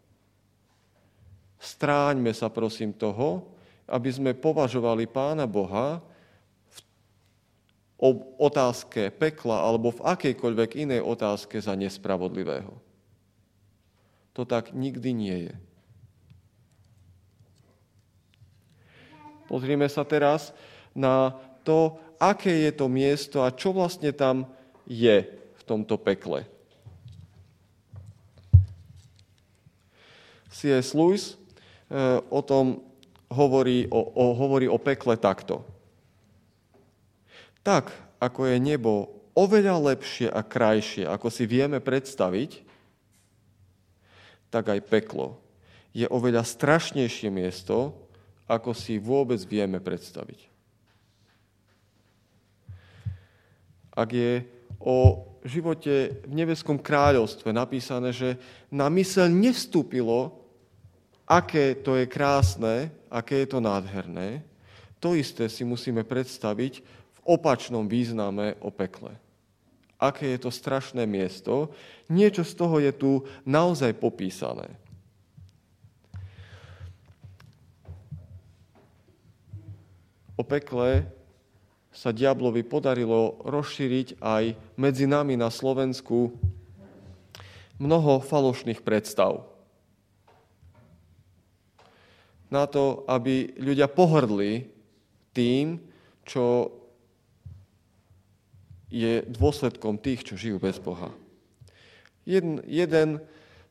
Stráňme sa, prosím, toho, aby sme považovali Pána Boha o otázke pekla alebo v akejkoľvek inej otázke za nespravodlivého. To tak nikdy nie je. Pozrieme sa teraz na to, aké je to miesto a čo vlastne tam je v tomto pekle. C.S. Lewis o tom hovorí o pekle takto. Tak, ako je nebo oveľa lepšie a krajšie, ako si vieme predstaviť, tak aj peklo je oveľa strašnejšie miesto, ako si vôbec vieme predstaviť. Ak je o živote v nebeskom kráľovstve napísané, že na myseľ nevstúpilo, aké to je krásne, aké je to nádherné, to isté si musíme predstaviť v opačnom význame o pekle. Aké je to strašné miesto, niečo z toho je tu naozaj popísané. O pekle sa diablovi podarilo rozšíriť aj medzi nami na Slovensku mnoho falošných predstav. Na to, aby ľudia pohrdli tým, čo je dôsledkom tých, čo žijú bez Boha. Jedna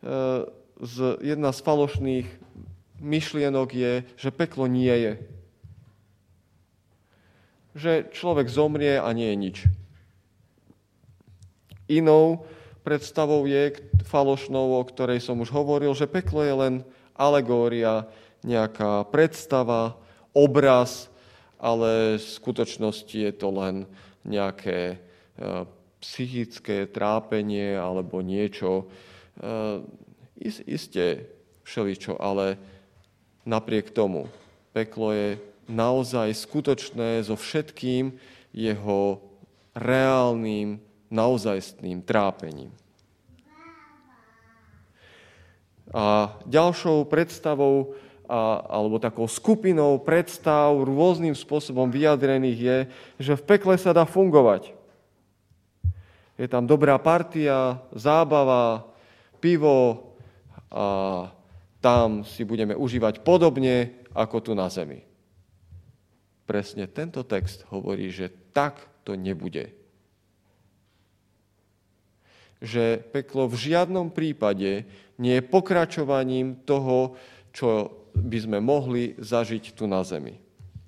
z falošných myšlienok je, že peklo nie je. Že človek zomrie a nie je nič. Inou predstavou je falošnou, o ktorej som už hovoril, že peklo je len alegória, nejaká predstava, obraz, ale v skutočnosti je to len nejaké psychické trápenie alebo niečo. Isté všeličo, ale napriek tomu peklo je naozaj skutočné so všetkým jeho reálnym, naozajstným trápením. A ďalšou predstavou alebo takou skupinou predstav rôznym spôsobom vyjadrených je, že v pekle sa dá fungovať. Je tam dobrá partia, zábava, pivo a tam si budeme užívať podobne ako tu na zemi. Presne tento text hovorí, že tak to nebude. Že peklo v žiadnom prípade nie je pokračovaním toho, čo by sme mohli zažiť tu na zemi.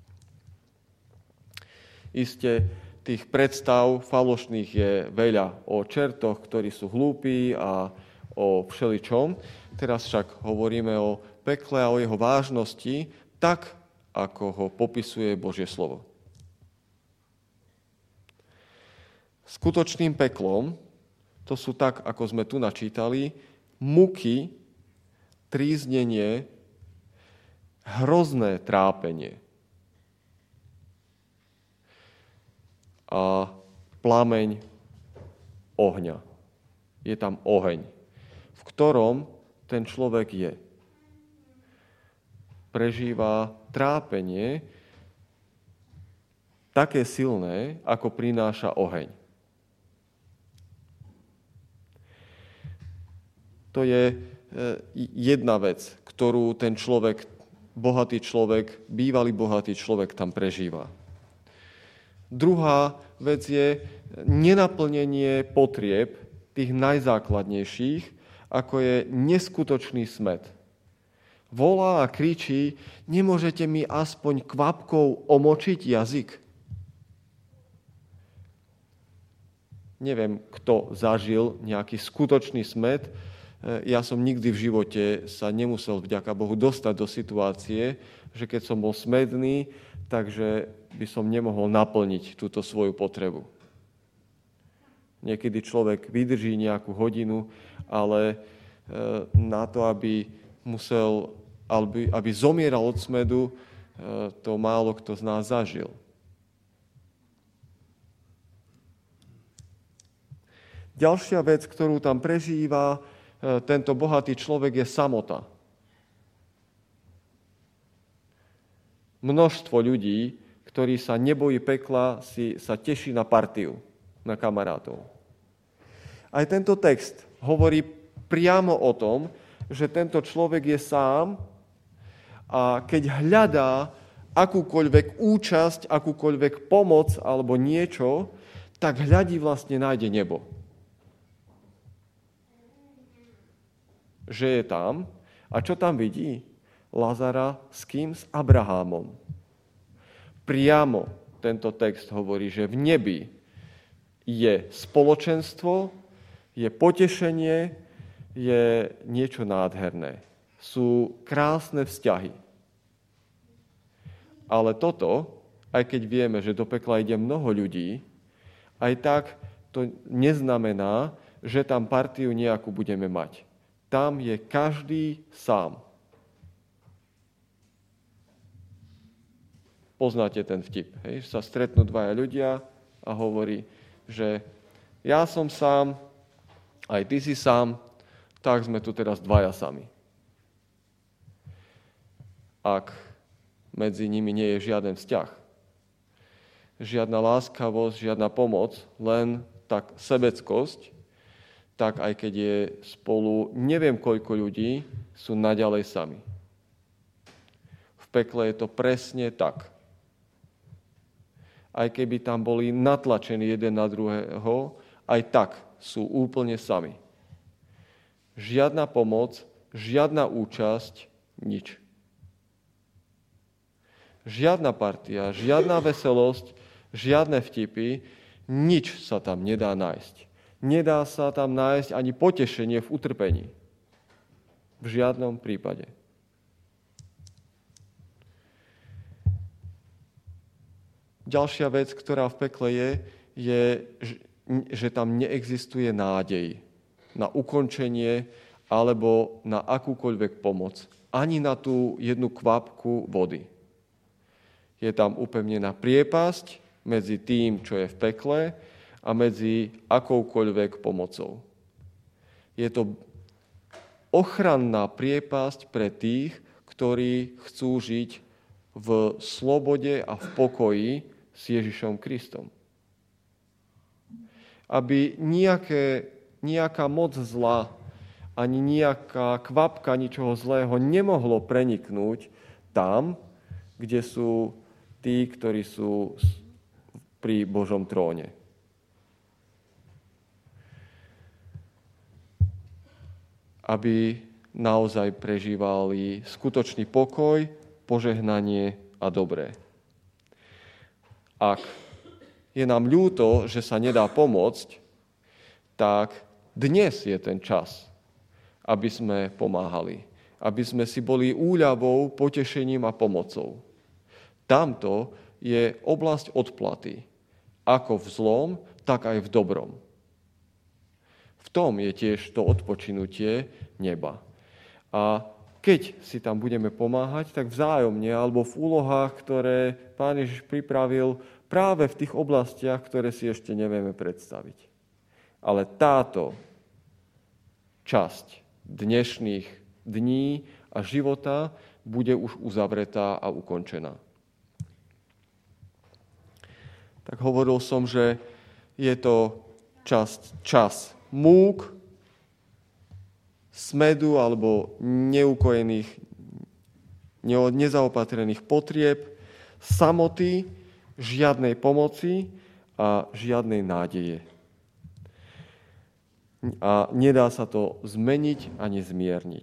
Isté, tých predstav falošných je veľa o čertoch, ktorí sú hlúpi a o všeličom. Teraz však hovoríme o pekle a o jeho vážnosti, tak, ako ho popisuje Božie slovo. Skutočným peklom, to sú tak, ako sme tu načítali, muky, tríznenie, hrozné trápenie a plameň ohňa. Je tam oheň, v ktorom ten človek je. Prežíva trápenie také silné, ako prináša oheň. To je jedna vec, ktorú ten človek, bohatý človek, bývalý bohatý človek tam prežíva. Druhá vec je nenaplnenie potrieb tých najzákladnejších, ako je neskutočný smäd. Volá a kričí, nemôžete mi aspoň kvapkou omočiť jazyk? Neviem, kto zažil nejaký skutočný smäd. Ja som nikdy v živote sa nemusel, vďaka Bohu, dostať do situácie, že keď som bol smedný, takže by som nemohol naplniť túto svoju potrebu. Niekedy človek vydrží nejakú hodinu, ale na to, aby zomieral od smedu, to málo kto z nás zažil. Ďalšia vec, ktorú tam prežíva tento bohatý človek, je samota. Množstvo ľudí, ktorí sa nebojí pekla, sa teší na partiu, na kamarátov. Aj tento text hovorí priamo o tom, že tento človek je sám a keď hľadá akúkoľvek účasť, akúkoľvek pomoc alebo niečo, tak hľadí vlastne nájde nebo. Že je tam. A čo tam vidí? Lazara s kým? S Abrahámom. Priamo tento text hovorí, že v nebi je spoločenstvo, je potešenie, je niečo nádherné. Sú krásne vzťahy. Ale toto, aj keď vieme, že do pekla ide mnoho ľudí, aj tak to neznamená, že tam partiu nejakú budeme mať. Tam je každý sám. Poznáte ten vtip, hej? Sa stretnú dvaja ľudia a hovorí, že ja som sám, aj ty si sám, tak sme tu teraz dvaja sami. Ak medzi nimi nie je žiaden vzťah, žiadna láskavosť, žiadna pomoc, len tak sebeckosť, tak aj keď je spolu neviem koľko ľudí, sú naďalej sami. V pekle je to presne tak. Aj keby tam boli natlačení jeden na druhého, aj tak sú úplne sami. Žiadna pomoc, žiadna účasť, nič. Žiadna partia, žiadna veselosť, žiadne vtipy, nič sa tam nedá nájsť. Nedá sa tam nájsť ani potešenie v utrpení. V žiadnom prípade. Ďalšia vec, ktorá v pekle je, že tam neexistuje nádej na ukončenie alebo na akúkoľvek pomoc. Ani na tú jednu kvapku vody. Je tam upevnená priepasť medzi tým, čo je v pekle, a medzi akoukoľvek pomocou. Je to ochranná priepasť pre tých, ktorí chcú žiť v slobode a v pokoji s Ježišom Kristom. Aby nejaká moc zla, ani nejaká kvapka ničoho zlého nemohlo preniknúť tam, kde sú tí, ktorí sú pri Božom tróne. Aby naozaj prežívali skutočný pokoj, požehnanie a dobré. Ak je nám ľúto, že sa nedá pomôcť, tak dnes je ten čas, aby sme pomáhali. Aby sme si boli úľavou, potešením a pomocou. Tamto je oblasť odplaty. Ako v zlom, tak aj v dobrom. V tom je tiež to odpočinutie neba. A keď si tam budeme pomáhať, tak vzájomne alebo v úlohách, ktoré Pán Ježiš pripravil práve v tých oblastiach, ktoré si ešte nevieme predstaviť. Ale táto časť dnešných dní a života bude už uzavretá a ukončená. Tak hovoril som, že je to čas múk, smedu alebo neukojených, nezaopatrených potrieb, samoty, žiadnej pomoci a žiadnej nádeje. A nedá sa to zmeniť ani zmierniť.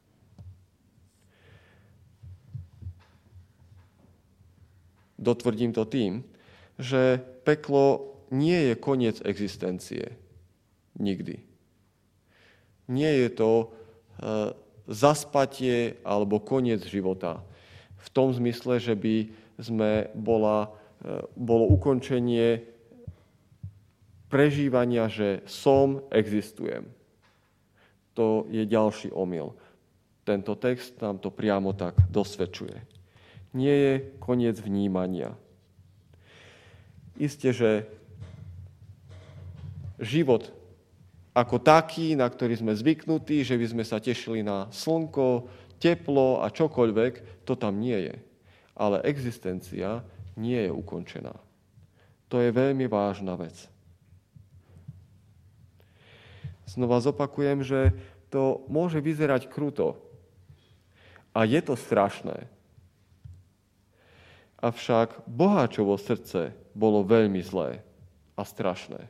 Dotvrdím to tým, že peklo nie je koniec existencie. Nikdy. Nie je to zaspatie alebo koniec života. V tom zmysle, že by bolo ukončenie prežívania, že existujem. To je ďalší omyl. Tento text nám to priamo tak dosvedčuje. Nie je koniec vnímania. Isté, že život ako taký, na ktorý sme zvyknutí, že by sme sa tešili na slnko, teplo a čokoľvek, to tam nie je. Ale existencia nie je ukončená. To je veľmi vážna vec. Znova zopakujem, že to môže vyzerať kruto. A je to strašné. Avšak boháčovo srdce bolo veľmi zlé a strašné.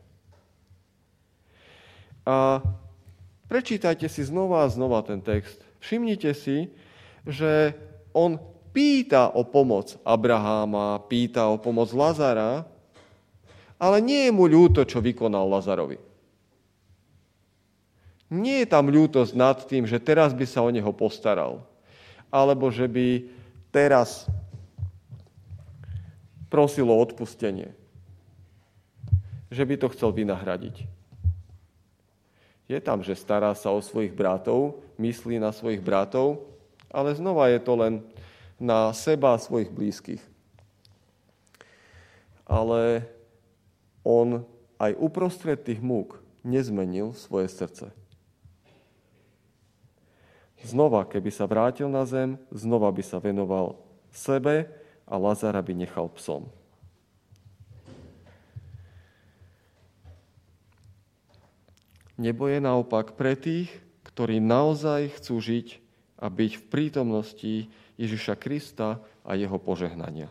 A prečítajte si znova a znova ten text. Všimnite si, že on pýta o pomoc Abraháma, pýta o pomoc Lazara, ale nie je mu ľúto, čo vykonal Lazarovi. Nie je tam ľútosť nad tým, že teraz by sa o neho postaral, alebo že by teraz prosil o odpustenie, že by to chcel vynahradiť. Je tam, že stará sa o svojich bratov, myslí na svojich bratov, ale znova je to len na seba a svojich blízkych. Ale on aj uprostred tých múk nezmenil svoje srdce. Znova, keby sa vrátil na zem, znova by sa venoval sebe a Lazara by nechal psom. Nebo je naopak pre tých, ktorí naozaj chcú žiť a byť v prítomnosti Ježiša Krista a jeho požehnania.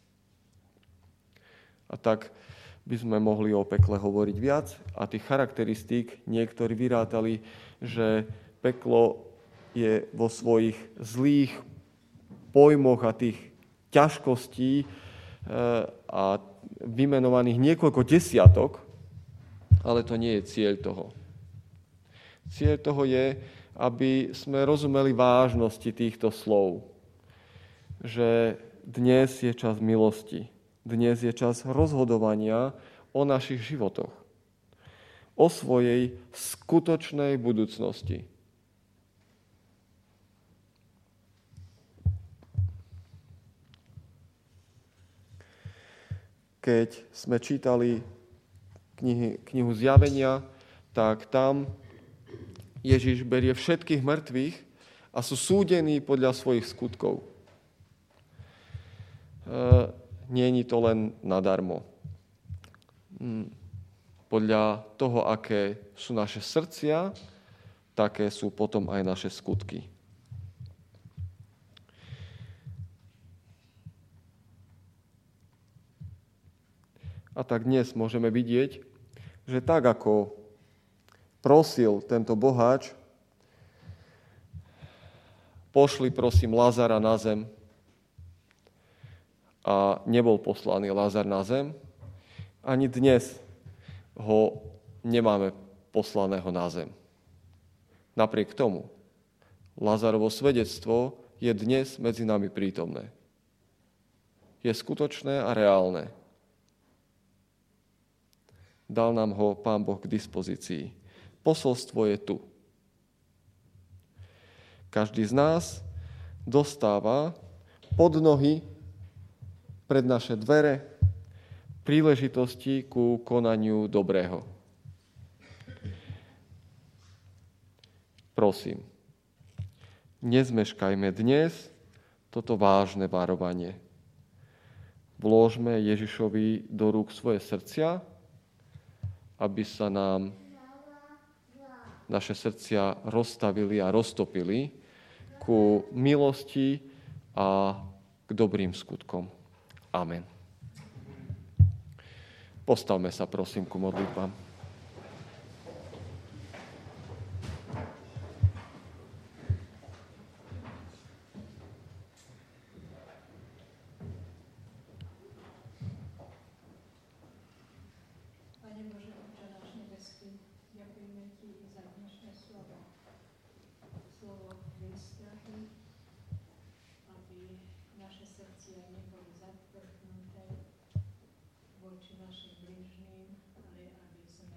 A tak by sme mohli o pekle hovoriť viac a tých charakteristík niektorí vyrátali, že peklo je vo svojich zlých pojmoch a tých ťažkostí a vymenovaných niekoľko desiatok, ale to nie je cieľ toho. Cieľ toho je, aby sme rozumeli vážnosti týchto slov. Že dnes je čas milosti. Dnes je čas rozhodovania o našich životoch. O svojej skutočnej budúcnosti. Keď sme čítali knihu Zjavenia, tak tam Ježiš berie všetkých mŕtvych a sú súdení podľa svojich skutkov. Nie je to len nadarmo. Podľa toho, aké sú naše srdcia, také sú potom aj naše skutky. A tak dnes môžeme vidieť, že tak ako prosil tento boháč, pošli prosím Lazara na zem, a nebol poslaný Lazar na zem, ani dnes ho nemáme poslaného na zem. Napriek tomu, Lazarovo svedectvo je dnes medzi nami prítomné. Je skutočné a reálne. Dal nám ho Pán Boh k dispozícii. Posolstvo je tu. Každý z nás dostáva pod nohy pred naše dvere príležitosti ku konaniu dobrého. Prosím, nezmeškajme dnes toto vážne varovanie. Vložme Ježišovi do rúk svoje srdcia, aby sa nám naše srdcia rozstavili a roztopili ku milosti a k dobrým skutkom. Amen. Postavme sa, prosím, ku modlitbám. Pane Bože, Otče náš nebeský, ďakujeme Ti za dnešné slovo. Slovo výstrahy, aby naše srdcia neboli zatvrdnuté voči našim bližným, ale aby sme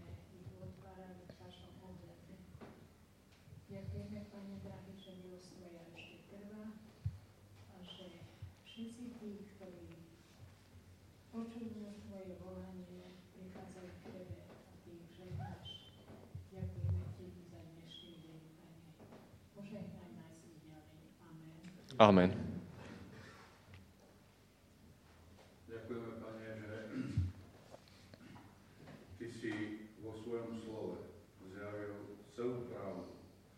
milosť Tvoja ešte trvá a že všetci tí, ktorí počujú Tvoje volanie, prichádzajú k Tebe a Ty ich žehnáš. Ďakujeme Ti za dnešný deň, Pane. Požehnaj nás i ďalej. Amen. Amen. Ďakujeme, Pane, že Ty si vo svojom slove zjavil celú pravdu.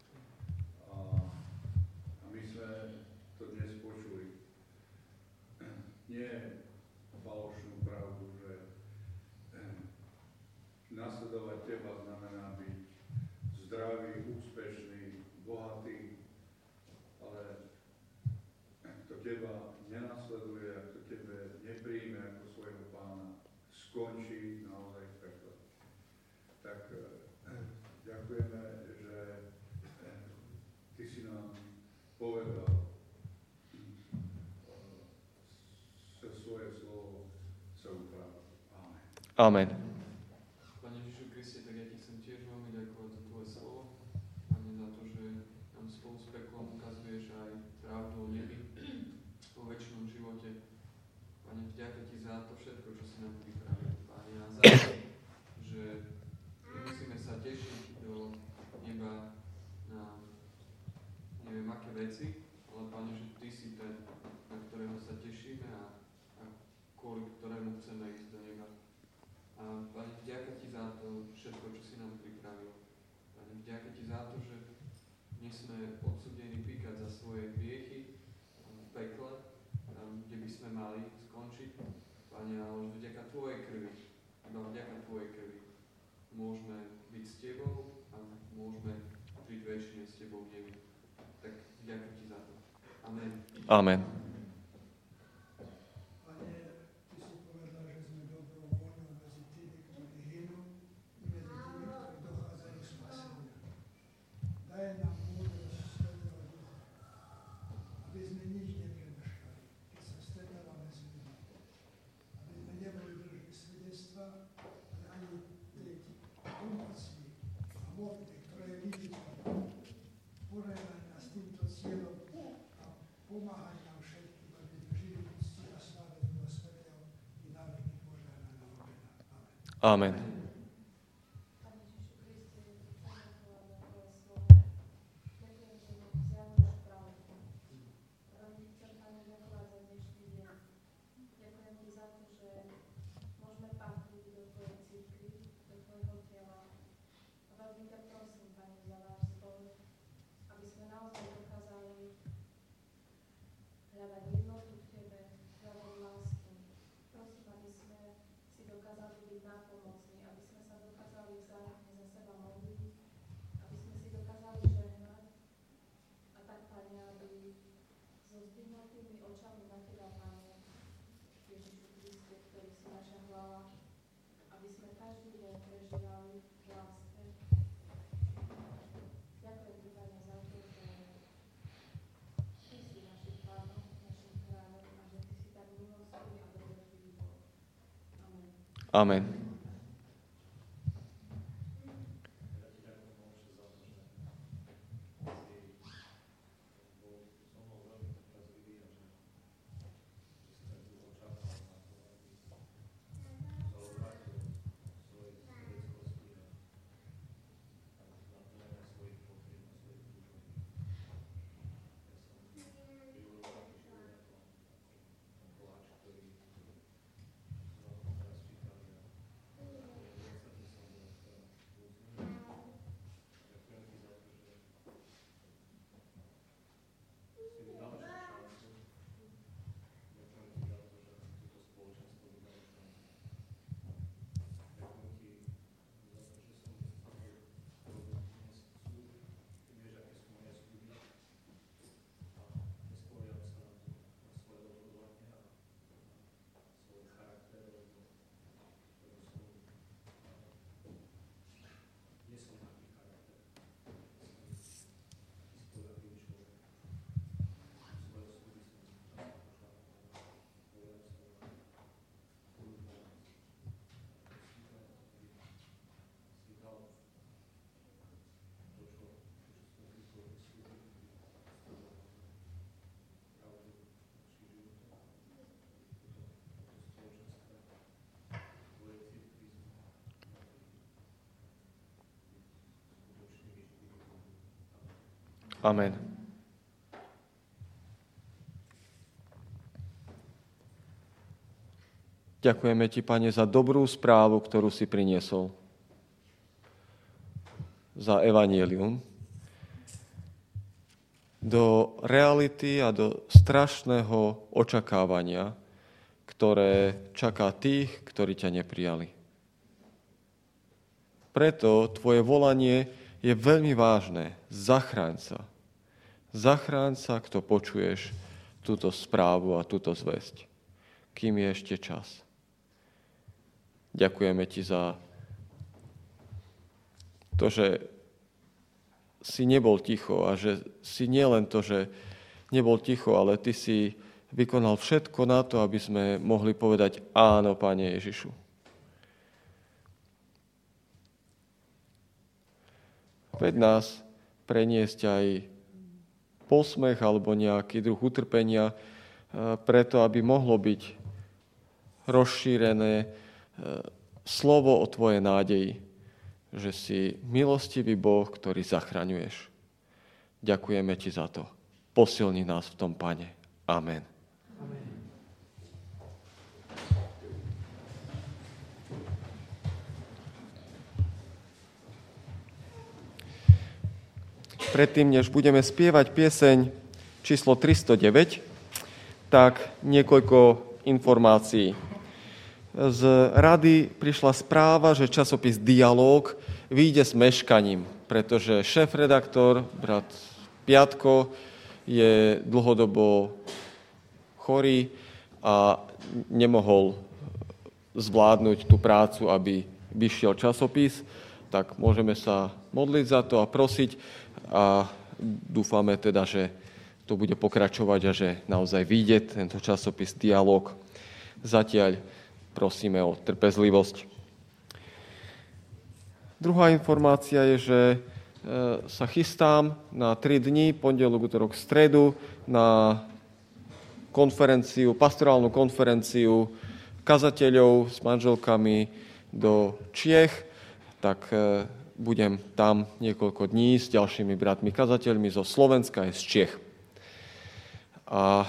A my sme to dnes počuli. Nie falošnú pravdu, že nasledovať Teba znamená byť zdravý, úspešný, bohatý, ale kto Teba nenasleduje, a kto Tebe nepríjme ako svojho Pána, skončí naozaj v pekle. Tak ďakujeme, že Ty si nám povedal cez svoje slovo celú pravdu. Amen. Amen. Pane Ježišu Kriste, tak ja Ti chcem tiež veľmi ďakovať za Tvoje slovo. Pane, za to, že nám spolu s peklom ukazuješ aj pravdu o nebi, o večnom živote. Pane, vďaka Ti za to všetko, čo si nám pripravil. Pane, a za to, že musíme sa tešiť do neba na neviem aké veci, ale Pane, že Ty si ten, na ktorého sa tešíme a kvôli ktorému chceme ísť do neba. A Pane, vďaka Ti za to všetko, čo si nám pripravil. Pane, vďaka Ti za to, že nie sme odsúdení píkať za svoje hriechy v pekle, tam, kde by sme mali skončiť. Pane, ale vďaka Tvojej krvi, iba vďaka Tvojej krvi môžeme byť s Tebou a môžeme žiť večne s Tebou v nebi. Tak vďaka Ti za to. Amen. Amen. Pane, Ty si povedal, že sme dobrou vôňou medzi tými, ktorí hynú, i medzi tými, ktorí dochádzajú k spaseniu. Daj nám múdrosť Svätého Ducha, aby sme nič nepremeškali, keď sa stretávame s ľuďmi. Aby sme neboli dlžní svedectva, ale ani tej pomoci a modlitby, ktoré je viditeľné. Požehnaj nás týmto cieľom a pomáhaj nám všetkým, aby sme žili v úcti a sláve Tvojho Svätého i na veky požehnaného mena. Amen. Amen. Pane Ježišu Kriste, ďakujem za Tvoje slovo. Ďakujem, že mi zjavuješ pravdu. Veľmi chcem, Pane, ďakovať za dnešný deň. Ďakujem Ti za to, že môžeme patriť do Tvojej cirkvi, do Tvojho tela. A veľmi ťa prosím, Pane, za náš zbor, aby sme naozaj dokázali hľadať jednotu v Tebe, hľadať lásku. Prosím, aby sme si dokázali byť nápomocní, aby sme sa dokázali vzájomne za seba modliť, aby sme si dokázali žehnať. A tak, Pane, aby so zdvihnutými očami na Teba, Pane, Ježišu Kriste, ktorý si naša hlava, aby sme každý deň prežívali v láske. Ďakujem Ti, Pane, za to, že Ty si našim Pánom, našim kráľom a že Ty si tak milostivý a dobrý Boh. Amen. Amen. Amen. Ďakujeme ti, Pane, za dobrú správu, ktorú si priniesol. Za evanjelium. Do reality a do strašného očakávania, ktoré čaká tých, ktorí ťa neprijali. Preto tvoje volanie je veľmi vážne. Zachráň sa. Zachráň sa, kto počuješ túto správu a túto zvesť, kým je ešte čas. Ďakujeme ti za to, že si nebol ticho a že si nielen to, že nebol ticho, ale ty si vykonal všetko na to, aby sme mohli povedať áno, Pane Ježišu. Veď nás preniesť aj posmech alebo nejaký druh utrpenia, preto aby mohlo byť rozšírené slovo o tvojej nádeji, že si milostivý Boh, ktorý zachraňuješ. Ďakujeme ti za to. Posilni nás v tom, Pane. Amen. Predtým, než budeme spievať pieseň číslo 309, tak niekoľko informácií. Z rady prišla správa, že časopis Dialóg vyjde s meškaním, pretože šéf-redaktor, brat Piatko, je dlhodobo chorý a nemohol zvládnuť tú prácu, aby vyšiel časopis, tak môžeme sa modliť za to a prosiť a dúfame teda, že to bude pokračovať a že naozaj vyjde tento časopis Dialóg. Zatiaľ prosíme o trpezlivosť. Druhá informácia je, že sa chystám na 3 dni, pondelok, utorok, stredu, na konferenciu, pastorálnu konferenciu kazateľov s manželkami do Čiech, tak budem tam niekoľko dní s ďalšími bratmi kazateľmi zo Slovenska aj z Čiech. A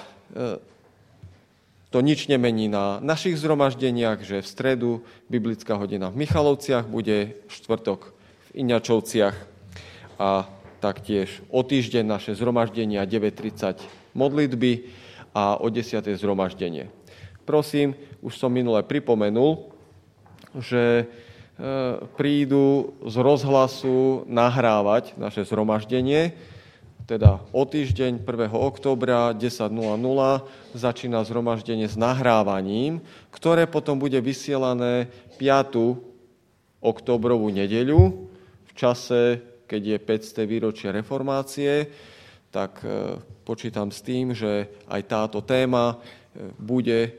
to nič nemení na našich zhromaždeniach, že v stredu biblická hodina v Michalovciach, bude štvrtok v Iňačovciach a taktiež o týždeň naše zhromaždenia 9:30 modlitby a o 10:00 zhromaždenie. Prosím, už som minule pripomenul, že prídu z rozhlasu nahrávať naše zhromaždenie, teda o týždeň 1. októbra 10:00 začína zhromaždenie s nahrávaním, ktoré potom bude vysielané 5. októbrovú nedeľu v čase, keď je 500. výročie reformácie, tak počítam s tým, že aj táto téma bude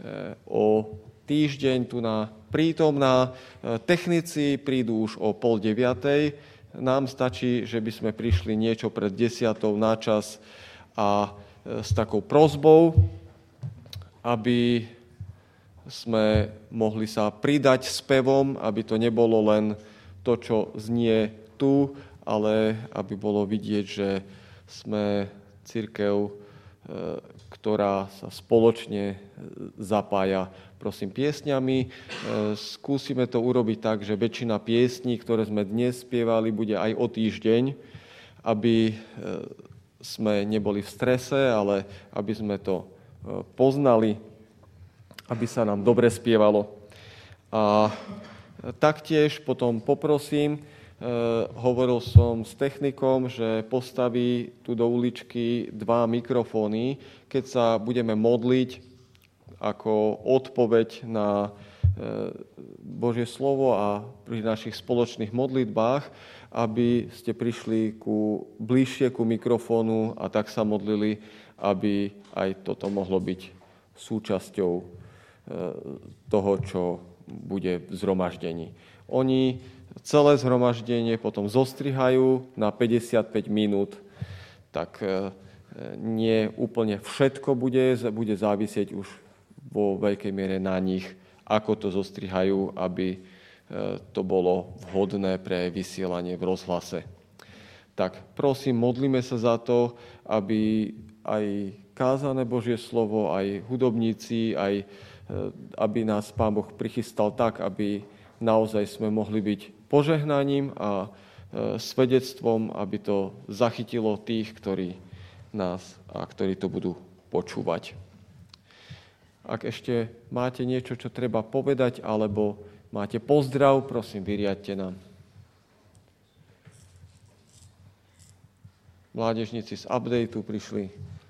o týždeň tu prítomná. Technici prídu už o 8:30. Nám stačí, že by sme prišli niečo pred 10:00 na čas a s takou prosbou, aby sme mohli sa pridať spevom, aby to nebolo len to, čo znie tu, ale aby bolo vidieť, že sme cirkev, ktorá sa spoločne zapája, prosím, piesňami. Skúsime to urobiť tak, že väčšina piesní, ktoré sme dnes spievali, bude aj o týždeň, aby sme neboli v strese, ale aby sme to poznali, aby sa nám dobre spievalo. A taktiež potom poprosím, hovoril som s technikom, že postaví tu do uličky 2 mikrofóny, keď sa budeme modliť ako odpoveď na Božie slovo a pri našich spoločných modlitbách, aby ste prišli bližšie ku mikrofónu a tak sa modlili, aby aj toto mohlo byť súčasťou toho, čo bude v zhromaždení. Oni celé zhromaždenie potom zostrihajú na 55 minút, tak nie úplne všetko bude závisieť už vo veľkej miere na nich, ako to zostrihajú, aby to bolo vhodné pre vysielanie v rozhlase. Tak prosím, modlíme sa za to, aby aj kázané Božie slovo, aj hudobníci, aj aby nás Pán Boh prichystal tak, aby naozaj sme mohli byť požehnaním a svedectvom, aby to zachytilo tých, ktorí nás a ktorí to budú počúvať. Ak ešte máte niečo, čo treba povedať, alebo máte pozdrav, prosím, vyriaďte nám. Mládežníci z updateu prišli.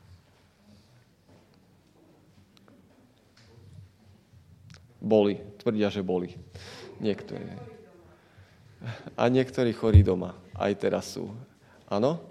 Boli, tvrdia, že boli. Niektorí. A niektorí chorí doma. Aj teraz sú. Áno?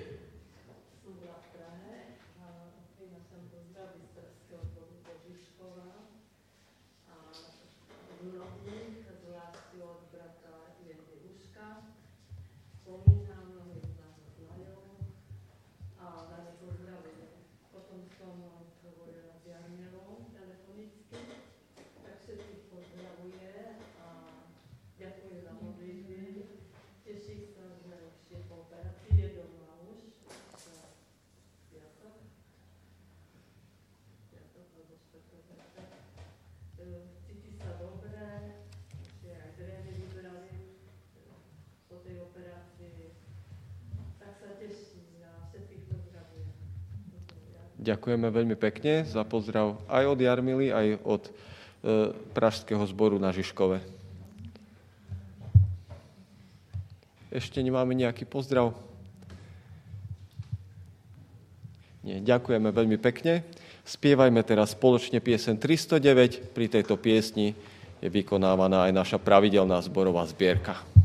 Ďakujeme veľmi pekne za pozdrav aj od Jarmily, aj od pražského zboru na Žižkove. Ešte nemáme nejaký pozdrav? Nie, ďakujeme veľmi pekne. Spievajme teraz spoločne pieseň 309. Pri tejto piesni je vykonávaná aj naša pravidelná zborová zbierka.